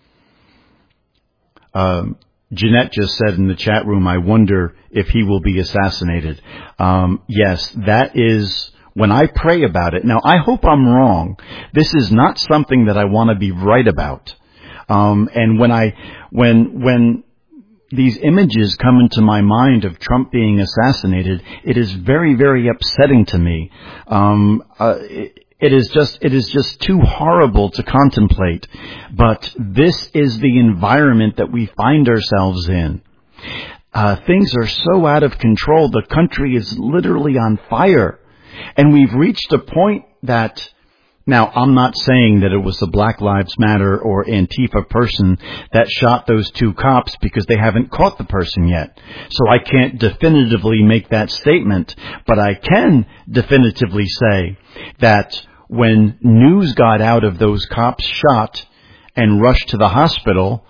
Um, Jeanette just said in the chat room, I wonder if he will be assassinated. Um, yes, that is when I pray about it. Now, I hope I'm wrong. This is not something that I want to be right about. Um, and when I, when, when, these images come into my mind of Trump being assassinated, it is very, very upsetting to me. Um, uh, it, it is just, it is just too horrible to contemplate. But this is the environment that we find ourselves in. Uh, things are so out of control. The country is literally on fire. And we've reached a point that, now, I'm not saying that it was the Black Lives Matter or Antifa person that shot those two cops because they haven't caught the person yet. So I can't definitively make that statement, but I can definitively say that when news got out of those cops shot and rushed to the hospital,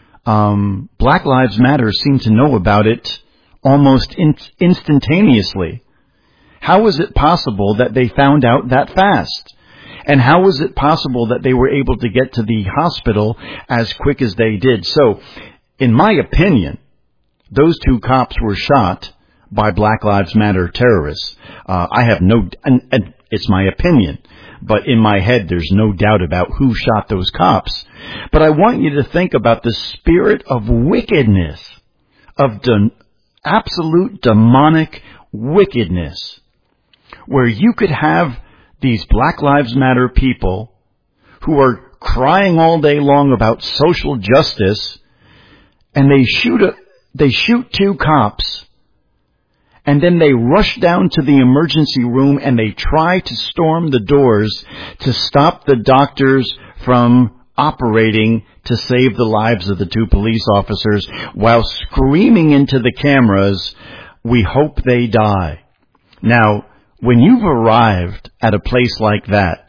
um, Black Lives Matter seemed to know about it almost in- instantaneously. How is it possible that they found out that fast? And how was it possible that they were able to get to the hospital as quick as they did? So, in my opinion, those two cops were shot by Black Lives Matter terrorists. Uh, I have no, and, and it's my opinion, but in my head there's no doubt about who shot those cops. But I want you to think about the spirit of wickedness, of de- absolute demonic wickedness, where you could have these Black Lives Matter people who are crying all day long about social justice, and they shoot a, they shoot two cops, and then they rush down to the emergency room and they try to storm the doors to stop the doctors from operating to save the lives of the two police officers while screaming into the cameras, "We hope they die." Now, when you've arrived at a place like that,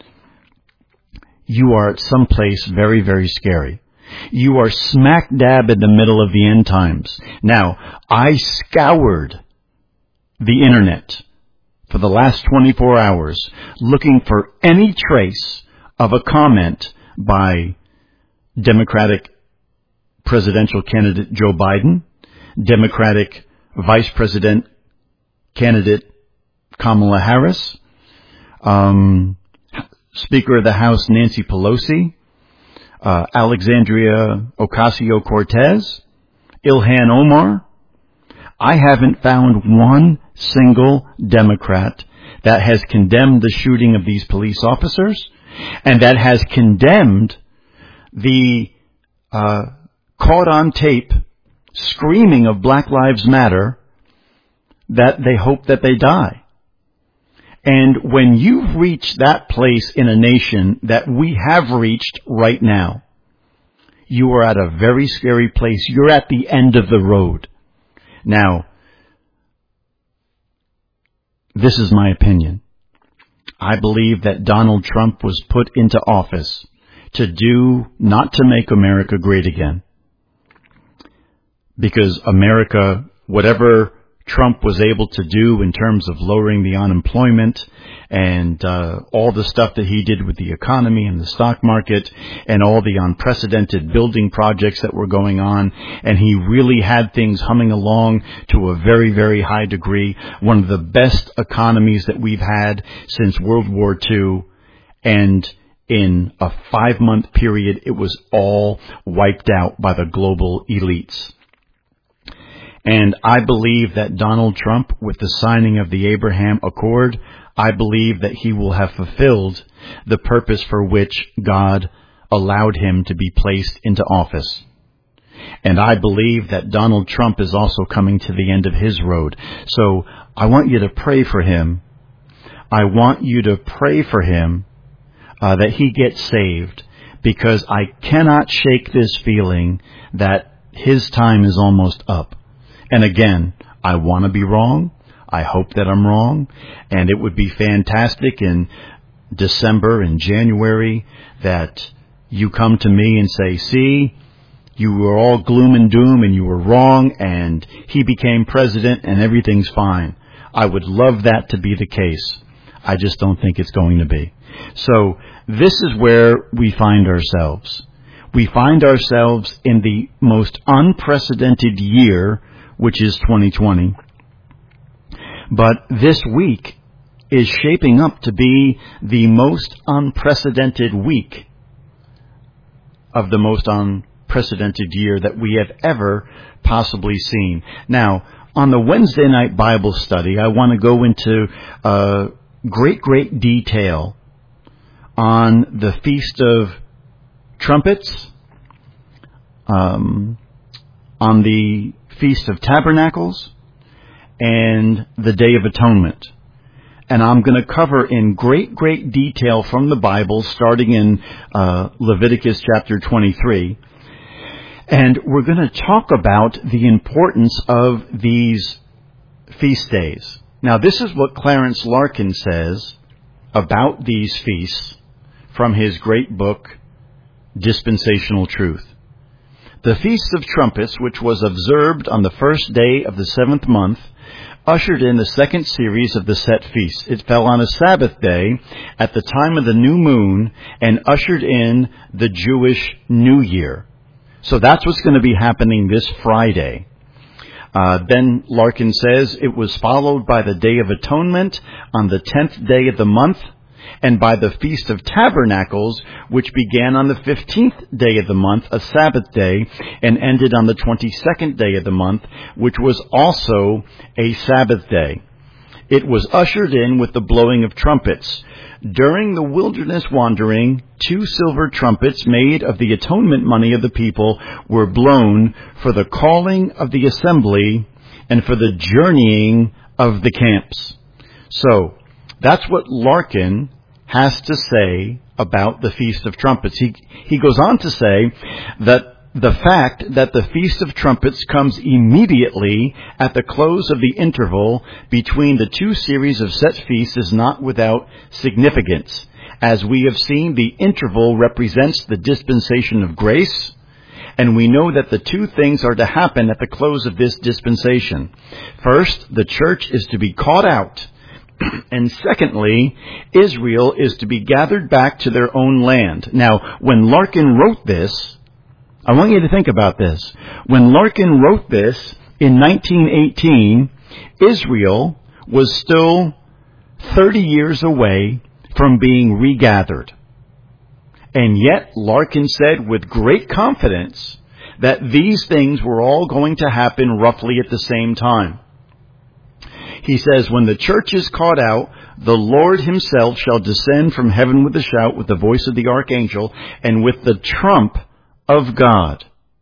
you are at some place very, very scary. You are smack dab in the middle of the end times. Now, I scoured the internet for the last twenty-four hours looking for any trace of a comment by Democratic presidential candidate Joe Biden, Democratic vice president candidate Kamala Harris, um, Speaker of the House Nancy Pelosi, uh, Alexandria Ocasio-Cortez, Ilhan Omar. I haven't found one single Democrat that has condemned the shooting of these police officers and that has condemned the uh, caught on tape screaming of Black Lives Matter that they hope that they die. And when you've reached that place in a nation that we have reached right now, you are at a very scary place. You're at the end of the road. Now, this is my opinion. I believe that Donald Trump was put into office to do, not to make America great again. Because America, whatever Trump was able to do in terms of lowering the unemployment and uh, all the stuff that he did with the economy and the stock market and all the unprecedented building projects that were going on, and he really had things humming along to a very, very high degree, one of the best economies that we've had since World War Two, and in a five-month period, it was all wiped out by the global elites. And I believe that Donald Trump, with the signing of the Abraham Accord, I believe that he will have fulfilled the purpose for which God allowed him to be placed into office. And I believe that Donald Trump is also coming to the end of his road. So I want you to pray for him. I want you to pray for him uh, that he gets saved, because I cannot shake this feeling that his time is almost up. And again, I want to be wrong. I hope that I'm wrong. And it would be fantastic in December and January that you come to me and say, see, you were all gloom and doom and you were wrong and he became president and everything's fine. I would love that to be the case. I just don't think it's going to be. So this is where we find ourselves. We find ourselves in the most unprecedented year, which is twenty twenty. But this week is shaping up to be the most unprecedented week of the most unprecedented year that we have ever possibly seen. Now, on the Wednesday night Bible study, I want to go into uh, great, great detail on the Feast of Trumpets, um, on the Feast of Tabernacles, and the Day of Atonement. And I'm going to cover in great, great detail from the Bible, starting in uh, Leviticus chapter twenty-three. And we're going to talk about the importance of these feast days. Now, this is what Clarence Larkin says about these feasts from his great book, Dispensational Truth. The Feast of Trumpets, which was observed on the first day of the seventh month, ushered in the second series of the set feasts. It fell on a Sabbath day at the time of the new moon and ushered in the Jewish New Year. So that's what's going to be happening this Friday. Uh, then Larkin says it was followed by the Day of Atonement on the tenth day of the month, and by the Feast of Tabernacles, which began on the fifteenth day of the month, a Sabbath day, and ended on the twenty-second day of the month, which was also a Sabbath day. It was ushered in with the blowing of trumpets. During the wilderness wandering, two silver trumpets made of the atonement money of the people were blown for the calling of the assembly and for the journeying of the camps. So, that's what Larkin has to say about the Feast of Trumpets. He, he goes on to say that the fact that the Feast of Trumpets comes immediately at the close of the interval between the two series of set feasts is not without significance. As we have seen, the interval represents the dispensation of grace, and we know that the two things are to happen at the close of this dispensation. First, the church is to be caught out. And secondly, Israel is to be gathered back to their own land. Now, when Larkin wrote this, I want you to think about this. When Larkin wrote this in nineteen eighteen, Israel was still thirty years away from being regathered. And yet, Larkin said with great confidence that these things were all going to happen roughly at the same time. He says, when the church is caught out, the Lord himself shall descend from heaven with a shout, with the voice of the archangel, and with the trump of God.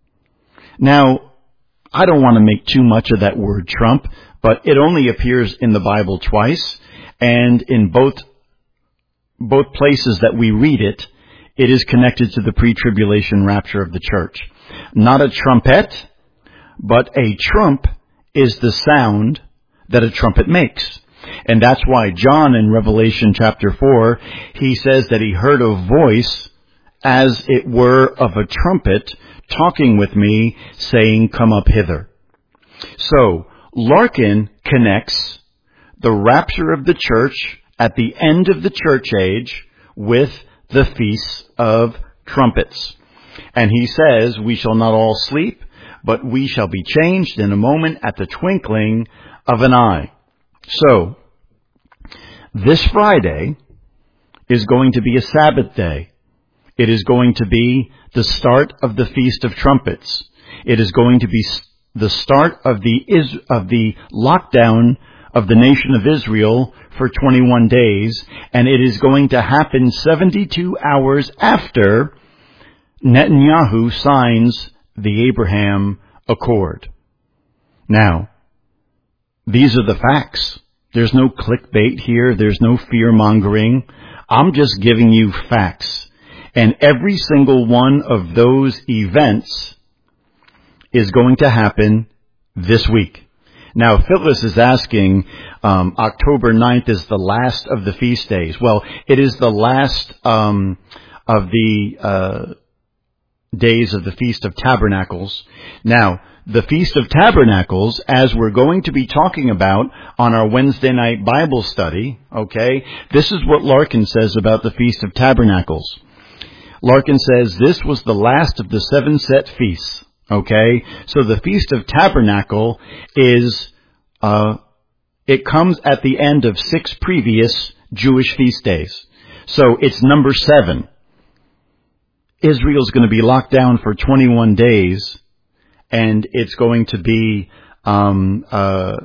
Now, I don't want to make too much of that word trump, but it only appears in the Bible twice. And in both, both places that we read it, it is connected to the pre-tribulation rapture of the church. Not a trumpet, but a trump is the sound that a trumpet makes. And that's why John in Revelation chapter four, he says that he heard a voice as it were of a trumpet talking with me, saying, come up hither. So, Larkin connects the rapture of the church at the end of the church age with the Feast of Trumpets. And he says, we shall not all sleep, but we shall be changed in a moment at the twinkling of an eye. So, this Friday is going to be a Sabbath day. It is going to be the start of the Feast of Trumpets. It is going to be the start of the of the lockdown of the nation of Israel for twenty-one days, and it is going to happen seventy-two hours after Netanyahu signs the Abraham Accord. Now, these are the facts. There's no clickbait here. There's no fear-mongering. I'm just giving you facts. And every single one of those events is going to happen this week. Now, Phyllis is asking, um, October ninth is the last of the feast days. Well, it is the last um, of the uh, days of the Feast of Tabernacles. Now, the Feast of Tabernacles, as we're going to be talking about on our Wednesday night Bible study, okay, this is what Larkin says about the Feast of Tabernacles. Larkin says this was the last of the seven set feasts, okay? So the Feast of Tabernacle is, uh, it comes at the end of six previous Jewish feast days. So it's number seven. Israel's going to be locked down for twenty-one days, and it's going to be um, uh,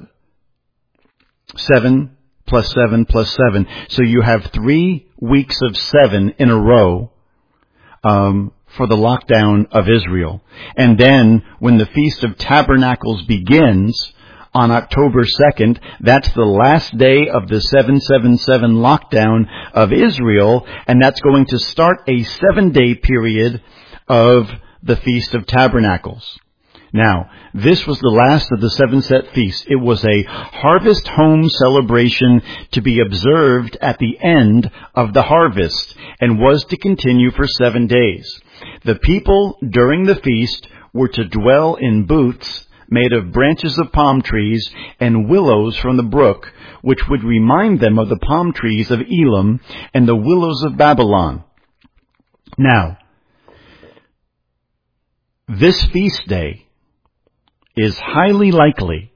seven plus seven plus seven. So you have three weeks of seven in a row um, for the lockdown of Israel. And then when the Feast of Tabernacles begins on October second, that's the last day of the seven seven seven lockdown of Israel, and that's going to start a seven-day period of the Feast of Tabernacles. Now, this was the last of the seven set feasts. It was a harvest home celebration to be observed at the end of the harvest and was to continue for seven days. The people during the feast were to dwell in booths made of branches of palm trees and willows from the brook, which would remind them of the palm trees of Elam and the willows of Babylon. Now, this feast day is highly likely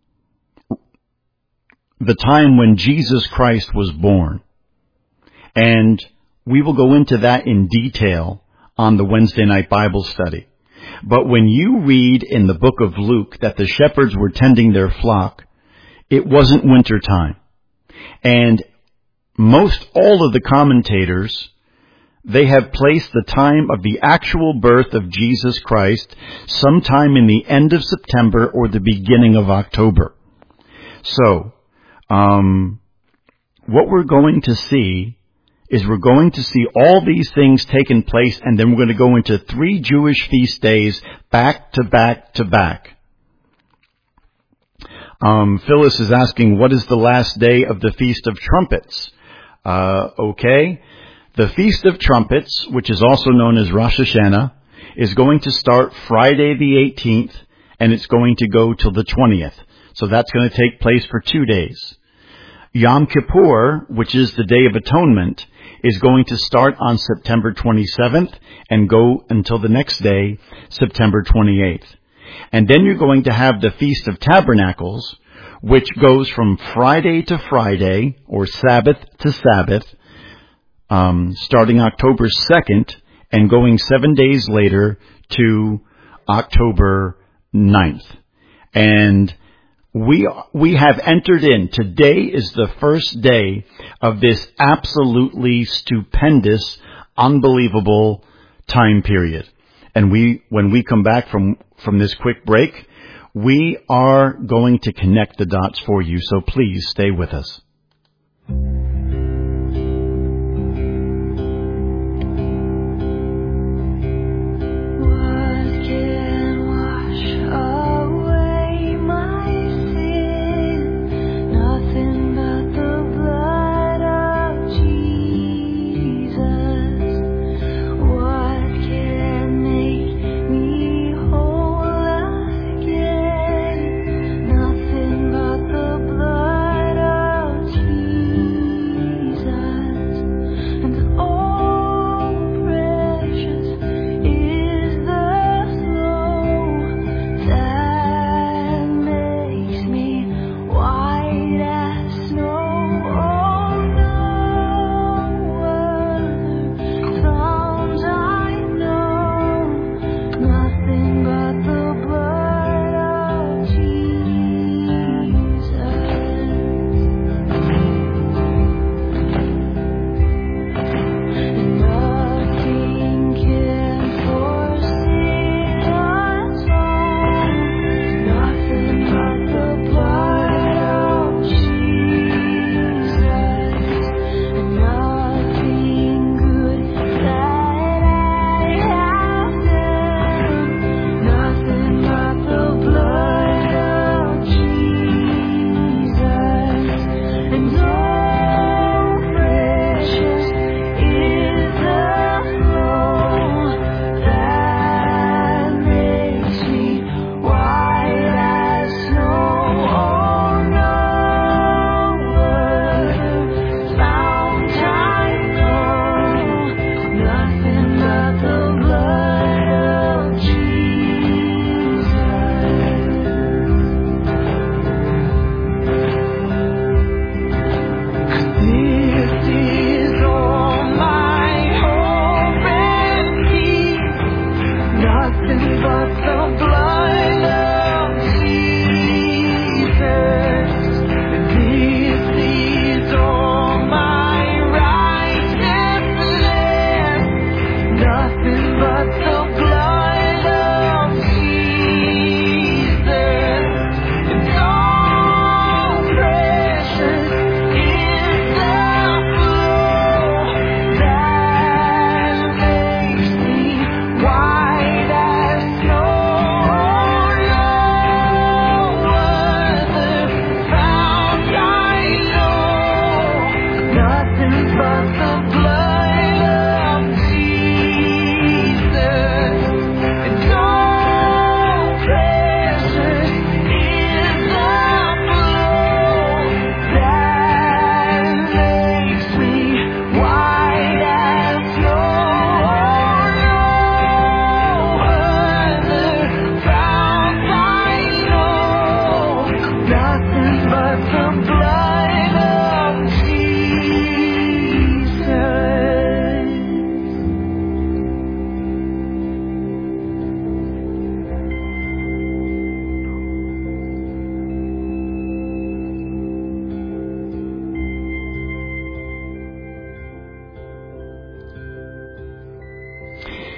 the time when Jesus Christ was born. And we will go into that in detail on the Wednesday night Bible study. But when you read in the book of Luke that the shepherds were tending their flock, it wasn't winter time. And most all of the commentators, they have placed the time of the actual birth of Jesus Christ sometime in the end of September or the beginning of October. So, um, what we're going to see is we're going to see all these things taking place, and then we're going to go into three Jewish feast days back to back to back. Um, Phyllis is asking, what is the last day of the Feast of Trumpets? Uh, okay. The Feast of Trumpets, which is also known as Rosh Hashanah, is going to start Friday the eighteenth, and it's going to go till the twentieth. So that's going to take place for two days. Yom Kippur, which is the Day of Atonement, is going to start on September twenty-seventh and go until the next day, September twenty-eighth. And then you're going to have the Feast of Tabernacles, which goes from Friday to Friday, or Sabbath to Sabbath, um, starting October second and going seven days later to October ninth. And We we have entered in. Today is the first day of this absolutely stupendous, unbelievable time period. And we, when we come back from, from this quick break, we are going to connect the dots for you. So please stay with us.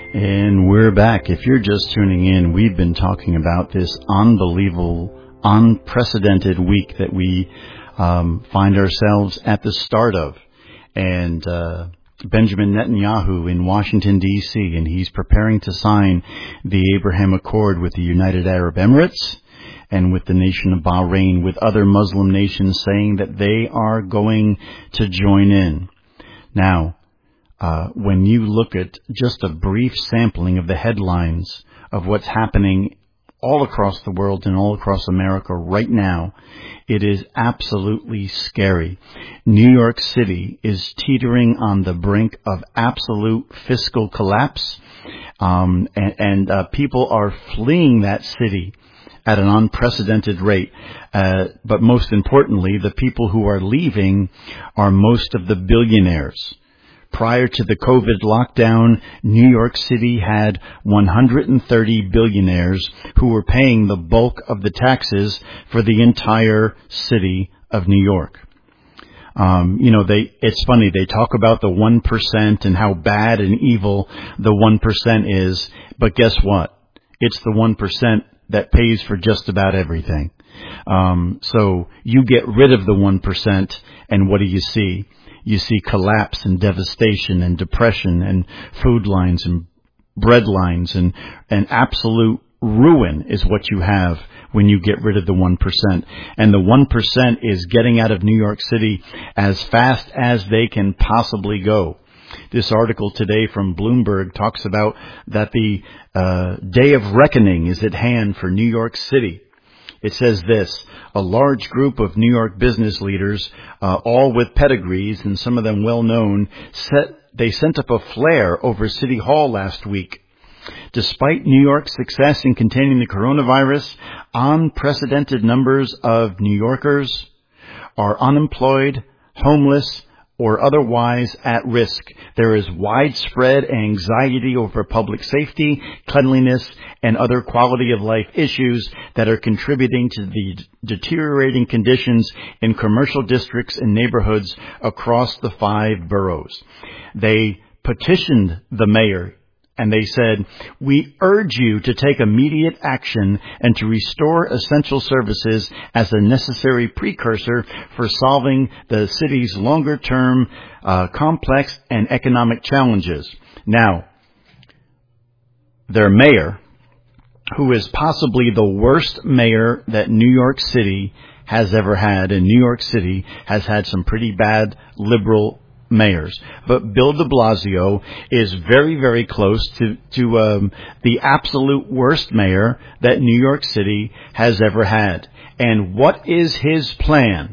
And we're back. If you're just tuning in, we've been talking about this unbelievable, unprecedented week that we um, find ourselves at the start of. And uh, Benjamin Netanyahu in Washington, D C, and he's preparing to sign the Abraham Accord with the United Arab Emirates and with the nation of Bahrain, with other Muslim nations saying that they are going to join in. Now, Uh, when you look at just a brief sampling of the headlines of what's happening all across the world and all across America right now, it is absolutely scary. New York City is teetering on the brink of absolute fiscal collapse, um, and, and uh, people are fleeing that city at an unprecedented rate. Uh, but most importantly, the people who are leaving are most of the billionaires. Prior to the COVID lockdown, New York City had one hundred thirty billionaires who were paying the bulk of the taxes for the entire city of New York. Um, you know, they, it's funny, they talk about the one percent and how bad and evil the one percent is, but guess what? It's the one percent that pays for just about everything. Um, so you get rid of the one percent, and what do you see? You see collapse and devastation and depression and food lines and bread lines and, and absolute ruin is what you have when you get rid of the one percent. And the one percent is getting out of New York City as fast as they can possibly go. This article today from Bloomberg talks about that the uh, day of reckoning is at hand for New York City. It says this: a large group of New York business leaders, uh, all with pedigrees and some of them well known, set, they sent up a flare over City Hall last week. Despite New York's success in containing the coronavirus, unprecedented numbers of New Yorkers are unemployed, homeless, or otherwise at risk. There is widespread anxiety over public safety, cleanliness, and other quality of life issues that are contributing to the deteriorating conditions in commercial districts and neighborhoods across the five boroughs. They petitioned the mayor, and they said, "We urge you to take immediate action and to restore essential services as a necessary precursor for solving the city's longer-term, uh, complex and economic challenges." Now, their mayor, who is possibly the worst mayor that New York City has ever had, and New York City has had some pretty bad liberal mayors, but Bill de Blasio is very, very close to, to um, the absolute worst mayor that New York City has ever had. And what is his plan?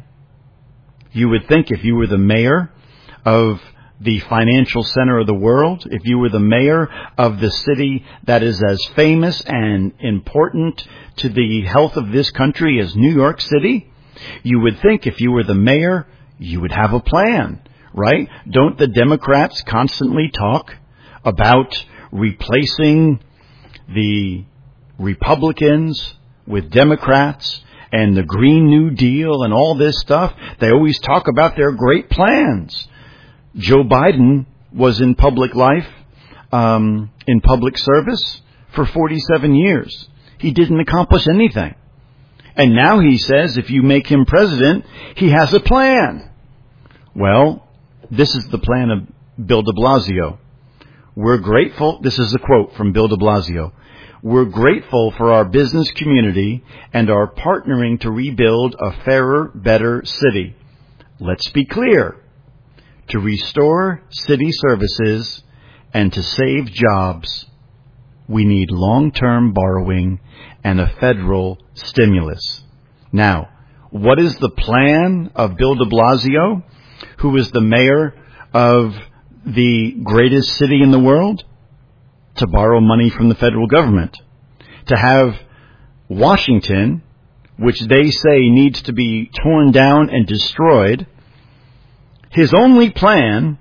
You would think if you were the mayor of the financial center of the world, if you were the mayor of the city that is as famous and important to the health of this country as New York City, you would think if you were the mayor, you would have a plan. Right? Don't the Democrats constantly talk about replacing the Republicans with Democrats and the Green New Deal and all this stuff? They always talk about their great plans. Joe Biden was in public life, um, in public service for forty-seven years. He didn't accomplish anything. And now he says if you make him president, he has a plan. Well, this is the plan of Bill de Blasio. We're grateful. This is a quote from Bill de Blasio. "We're grateful for our business community and are partnering to rebuild a fairer, better city. Let's be clear. To restore city services and to save jobs, we need long-term borrowing and a federal stimulus." Now, what is the plan of Bill de Blasio, who is the mayor of the greatest city in the world? To borrow money from the federal government. To have Washington, which they say needs to be torn down and destroyed, his only plan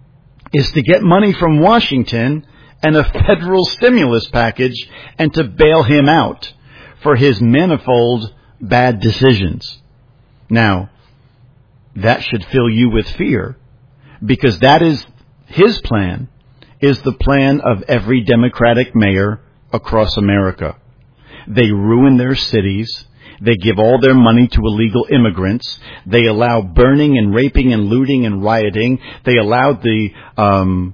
is to get money from Washington and a federal stimulus package and to bail him out for his manifold bad decisions. Now, that should fill you with fear, because that is his plan, is the plan of every Democratic mayor across America. They ruin their cities. They give all their money to illegal immigrants. They allow burning and raping and looting and rioting. They allow the um,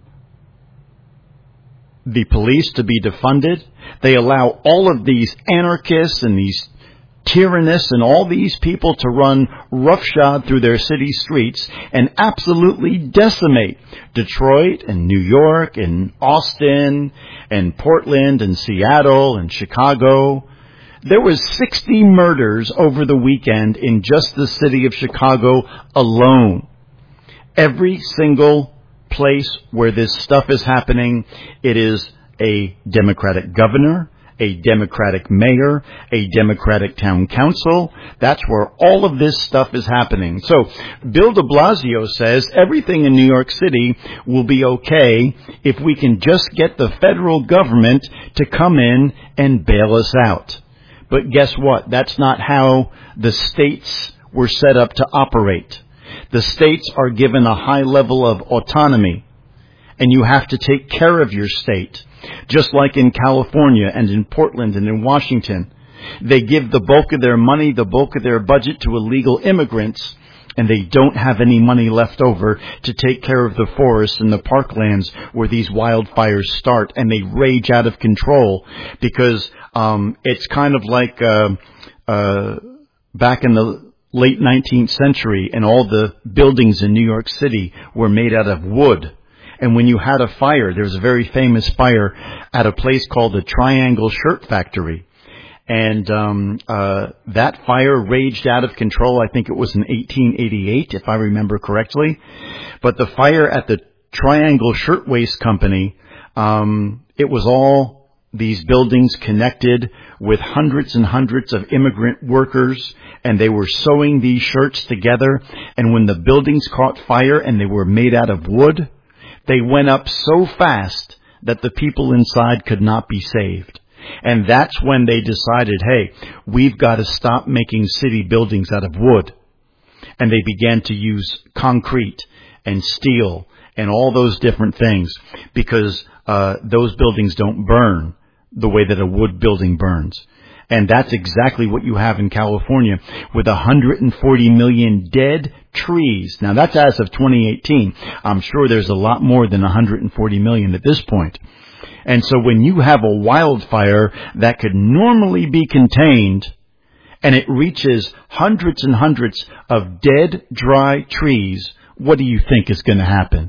the police to be defunded. They allow all of these anarchists and these tyrannists and all these people to run roughshod through their city streets and absolutely decimate Detroit and New York and Austin and Portland and Seattle and Chicago. There was sixty murders over the weekend in just the city of Chicago alone. Every single place where this stuff is happening, it is a Democratic governor, a Democratic mayor, a Democratic town council. That's where all of this stuff is happening. So Bill de Blasio says everything in New York City will be okay if we can just get the federal government to come in and bail us out. But guess what? That's not how the states were set up to operate. The states are given a high level of autonomy, and you have to take care of your state. Just like in California and in Portland and in Washington, they give the bulk of their money, the bulk of their budget to illegal immigrants, and they don't have any money left over to take care of the forests and the parklands where these wildfires start, and they rage out of control because um, it's kind of like uh, uh, back in the late nineteenth century, and all the buildings in New York City were made out of wood. And when you had a fire, there was a very famous fire at a place called the Triangle Shirt Factory. And um uh that fire raged out of control. I think it was in eighteen eighty-eight, if I remember correctly. But the fire at the Triangle Shirtwaist Company, um it was all these buildings connected with hundreds and hundreds of immigrant workers, and they were sewing these shirts together. And when the buildings caught fire and they were made out of wood, they went up so fast that the people inside could not be saved. And that's when they decided, hey, we've got to stop making city buildings out of wood. And they began to use concrete and steel and all those different things because uh those buildings don't burn the way that a wood building burns. And that's exactly what you have in California with one hundred forty million dead trees. Now, that's as of twenty eighteen. I'm sure there's a lot more than one hundred forty million at this point. And so when you have a wildfire that could normally be contained and it reaches hundreds and hundreds of dead, dry trees, what do you think is going to happen?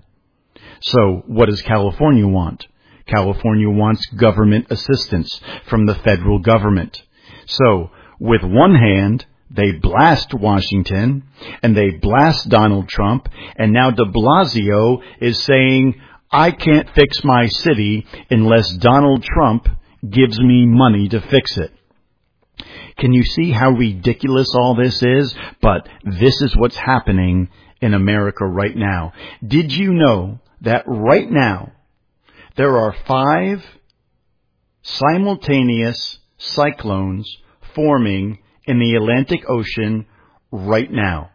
So what does California want? California wants government assistance from the federal government. So with one hand, they blast Washington and they blast Donald Trump, and now de Blasio is saying, I can't fix my city unless Donald Trump gives me money to fix it. Can you see how ridiculous all this is? But this is what's happening in America right now. Did you know that right now there are five simultaneous cyclones forming in the Atlantic Ocean right now?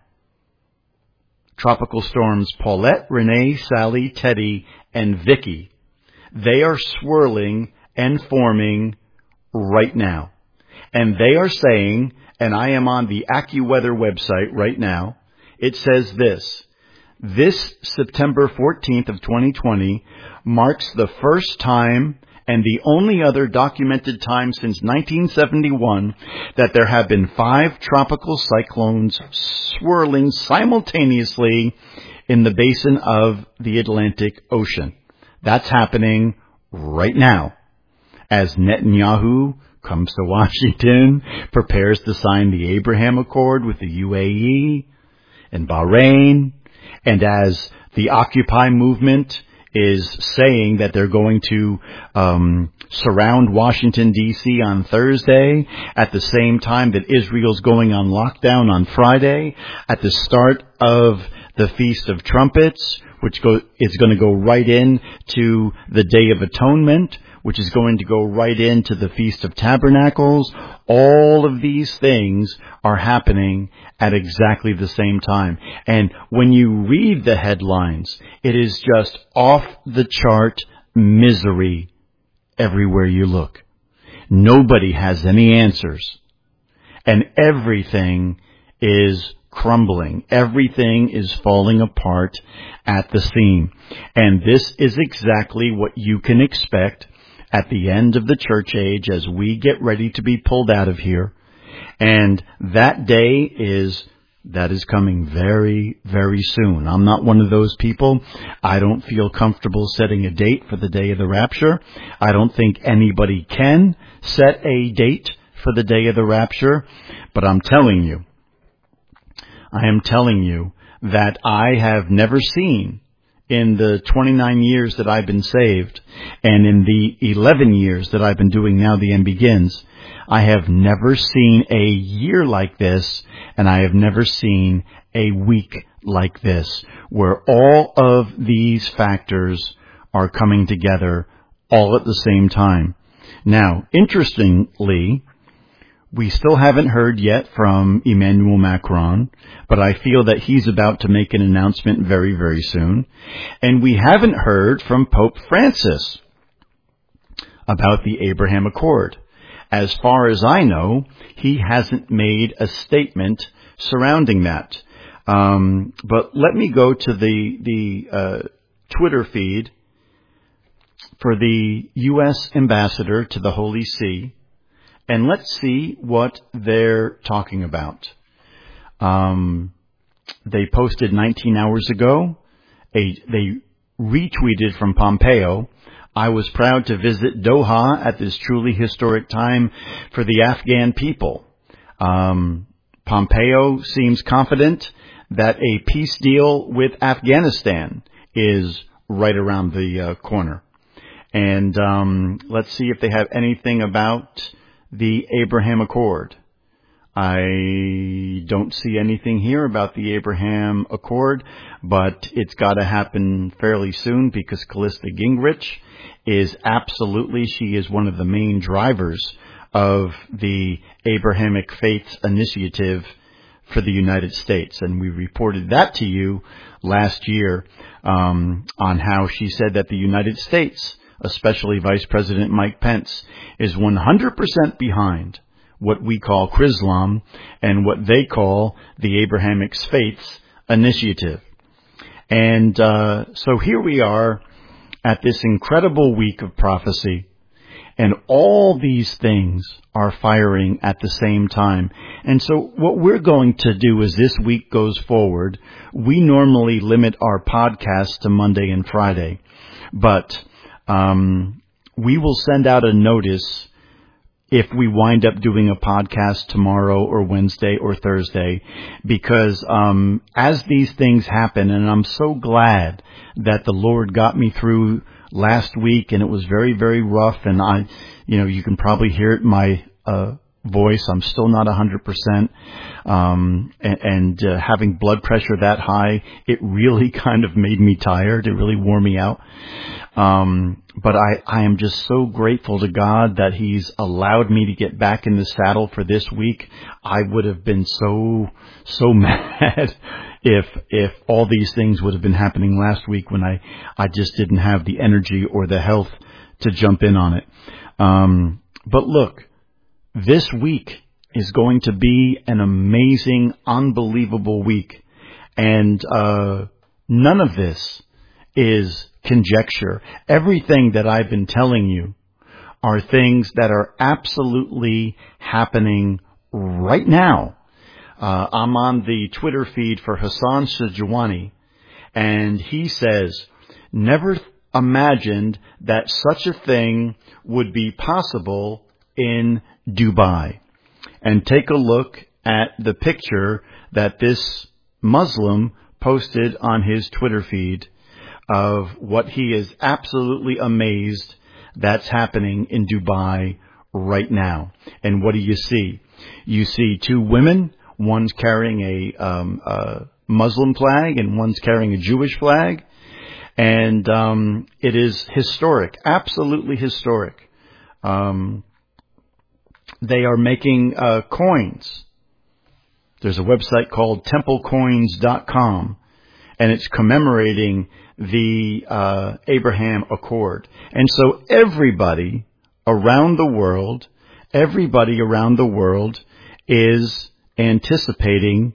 Tropical storms Paulette, Renee, Sally, Teddy, and Vicky. They are swirling and forming right now. And they are saying, and I am on the AccuWeather website right now, it says this: this September fourteenth of twenty twenty marks the first time and the only other documented time since nineteen seventy-one that there have been five tropical cyclones swirling simultaneously in the basin of the Atlantic Ocean. That's happening right now as Netanyahu comes to Washington, prepares to sign the Abraham Accord with the U A E and Bahrain, and as the Occupy movement is saying that they're going to um, surround Washington, D C on Thursday, at the same time that Israel's going on lockdown on Friday, at the start of the Feast of Trumpets, which go, is going to go right in to the Day of Atonement, which is going to go right into the Feast of Tabernacles. All of these things are happening at exactly the same time. And when you read the headlines, it is just off the chart misery everywhere you look. Nobody has any answers. And everything is crumbling. Everything is falling apart at the seam. And this is exactly what you can expect at the end of the church age as we get ready to be pulled out of here. And that day is, that is coming very, very soon. I'm not one of those people. I don't feel comfortable setting a date for the day of the rapture. I don't think anybody can set a date for the day of the rapture. But I'm telling you, I am telling you that I have never seen in the twenty-nine years that I've been saved and in the eleven years that I've been doing Now the End Begins, I have never seen a year like this, and I have never seen a week like this, where all of these factors are coming together all at the same time. Now, interestingly, we still haven't heard yet from Emmanuel Macron, but I feel that he's about to make an announcement very, very soon. And we haven't heard from Pope Francis about the Abraham Accord. As far as I know, he hasn't made a statement surrounding that. Um, but let me go to the, the uh, Twitter feed for the U S ambassador to the Holy See, and let's see what they're talking about. Um, they posted nineteen hours ago. A, they retweeted from Pompeo. I was proud to visit Doha at this truly historic time for the Afghan people. Um, Pompeo seems confident that a peace deal with Afghanistan is right around the uh, corner. And um, let's see if they have anything about the Abraham Accord. I don't see anything here about the Abraham Accord, but it's got to happen fairly soon because Callista Gingrich is absolutely, she is one of the main drivers of the Abrahamic Faith Initiative for the United States. And we reported that to you last year um, on how she said that the United States, especially Vice President Mike Pence, is one hundred percent behind what we call Chrislam and what they call the Abrahamic Faith Initiative. And uh, so here we are at this incredible week of prophecy, and all these things are firing at the same time. And so what we're going to do as this week goes forward, we normally limit our podcast to Monday and Friday, but um, we will send out a notice if we wind up doing a podcast tomorrow or Wednesday or Thursday, because um, as these things happen, and I'm so glad that the Lord got me through last week, and it was very, very rough, and I, you know, you can probably hear it in my uh, voice. I'm still not one hundred percent, um, and, and uh, having blood pressure that high, it really kind of made me tired. It really wore me out. Um, but I, I am just so grateful to God that He's allowed me to get back in the saddle for this week. I would have been so, so mad if, if all these things would have been happening last week when I, I just didn't have the energy or the health to jump in on it. Um, but look, this week is going to be an amazing, unbelievable week. And, uh, none of this is conjecture. Everything that I've been telling you are things that are absolutely happening right now. Uh, I'm on the Twitter feed for Hassan Sajwani, and he says, never imagined that such a thing would be possible in Dubai. And take a look at the picture that this Muslim posted on his Twitter feed of what he is absolutely amazed that's happening in Dubai right now. And what do you see? You see two women, one's carrying a, um, a Muslim flag and one's carrying a Jewish flag. And um, it is historic, absolutely historic. Um, they are making uh, coins. There's a website called temple coins dot com. and it's commemorating the uh, Abraham Accord. And so everybody around the world, everybody around the world is anticipating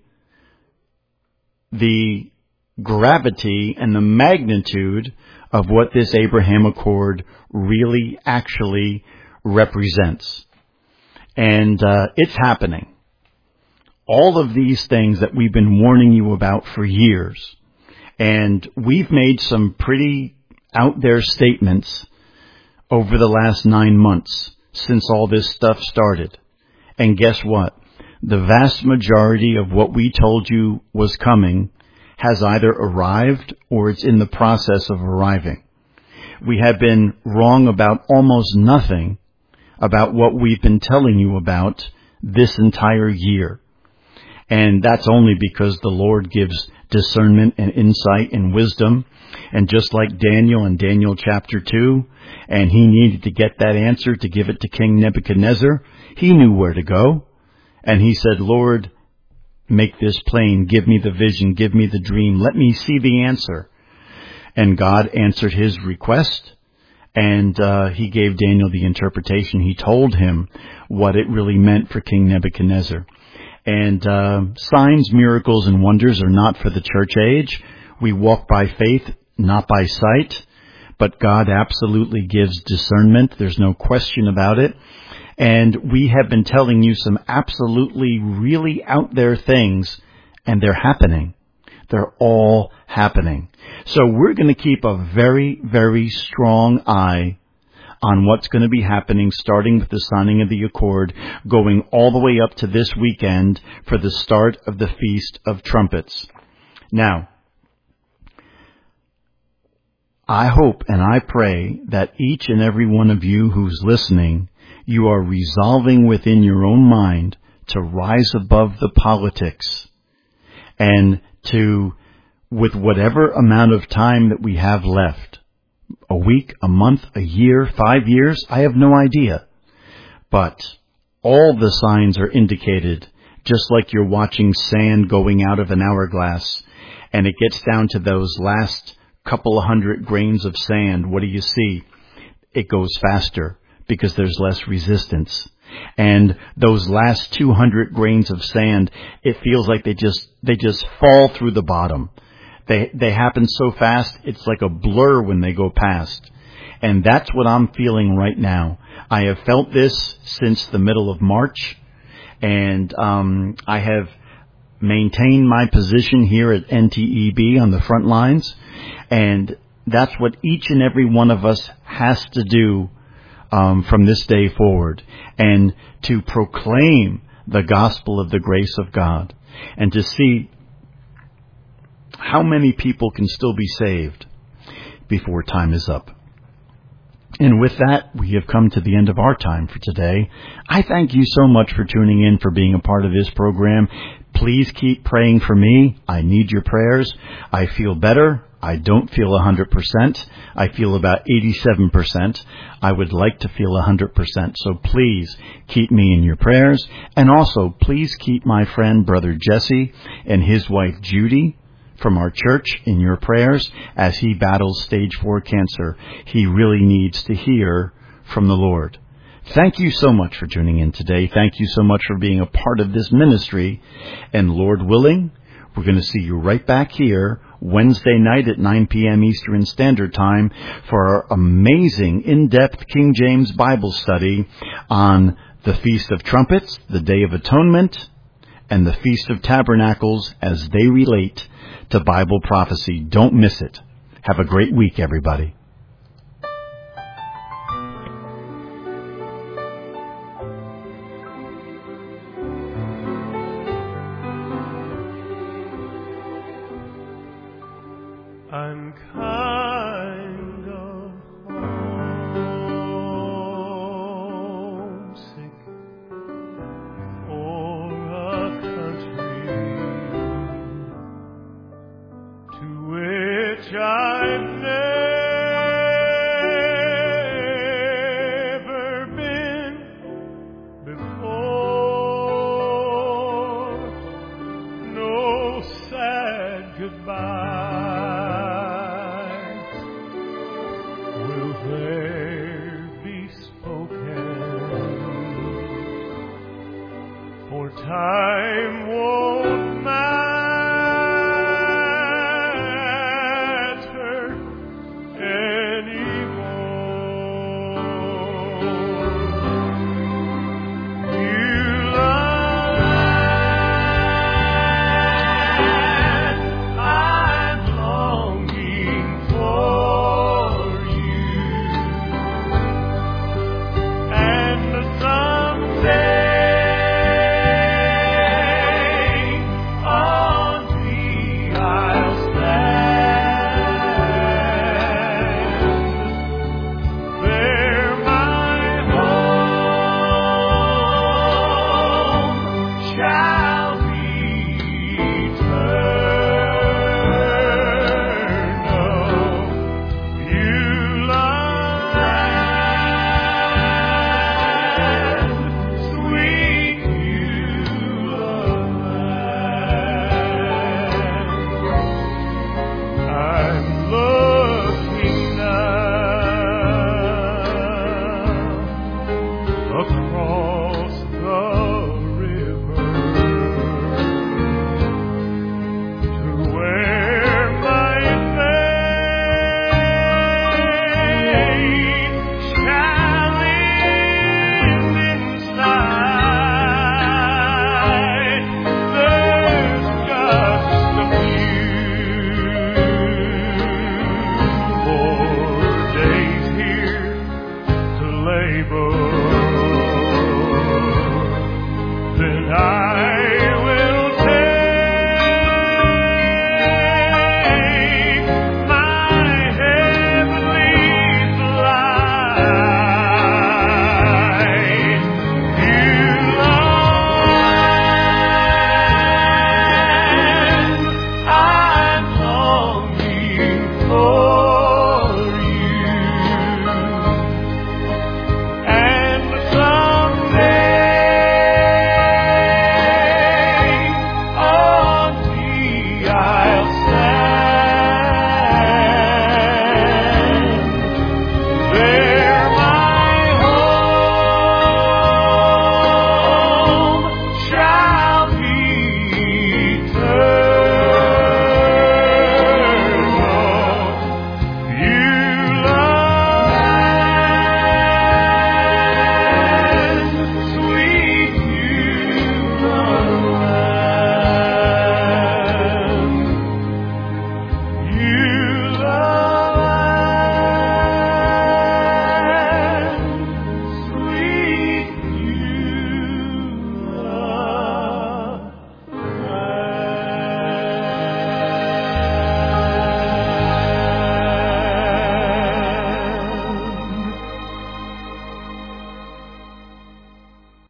the gravity and the magnitude of what this Abraham Accord really actually represents. And uh, it's happening. All of these things that we've been warning you about for years. And we've made some pretty out there statements over the last nine months since all this stuff started. And guess what? The vast majority of what we told you was coming has either arrived or it's in the process of arriving. We have been wrong about almost nothing about what we've been telling you about this entire year. And that's only because the Lord gives discernment and insight and wisdom. And just like Daniel in Daniel chapter two, and he needed to get that answer to give it to King Nebuchadnezzar, he knew where to go. And he said, Lord, make this plain. Give me the vision. Give me the dream. Let me see the answer. And God answered his request. And uh, he gave Daniel the interpretation. He told him what it really meant for King Nebuchadnezzar. And uh, signs, miracles, and wonders are not for the church age. We walk by faith, not by sight. But God absolutely gives discernment. There's no question about it. And we have been telling you some absolutely really out there things, and they're happening. They're all happening. So we're going to keep a very, very strong eye on what's going to be happening, starting with the signing of the Accord, going all the way up to this weekend for the start of the Feast of Trumpets. Now, I hope and I pray that each and every one of you who's listening, you are resolving within your own mind to rise above the politics and to, with whatever amount of time that we have left, a week, a month, a year, five years, I have no idea. But all the signs are indicated, just like you're watching sand going out of an hourglass, and it gets down to those last couple of hundred grains of sand. What do you see? It goes faster because there's less resistance. And those last two hundred grains of sand, it feels like they just they just fall through the bottom. They they happen so fast, it's like a blur when they go past. And that's what I'm feeling right now. I have felt this since the middle of March, and um, I have maintained my position here at N T E B on the front lines, and that's what each and every one of us has to do um, from this day forward, and to proclaim the gospel of the grace of God, and to see how many people can still be saved before time is up. And with that, we have come to the end of our time for today. I thank you so much for tuning in, for being a part of this program. Please keep praying for me. I need your prayers. I feel better. I don't feel one hundred percent. I feel about eighty-seven percent. I would like to feel one hundred percent. So please keep me in your prayers. And also, please keep my friend, Brother Jesse, and his wife, Judy, from our church in your prayers as he battles stage four cancer. He really needs to hear from the Lord. Thank you so much for tuning in today. Thank you so much for being a part of this ministry. And Lord willing, we're going to see you right back here Wednesday night at nine p.m. Eastern Standard Time for our amazing in-depth King James Bible study on the Feast of Trumpets, the Day of Atonement, and the Feast of Tabernacles as they relate to Bible prophecy. Don't miss it. Have a great week, everybody. I'm kind of homesick for a country to which I've never Praise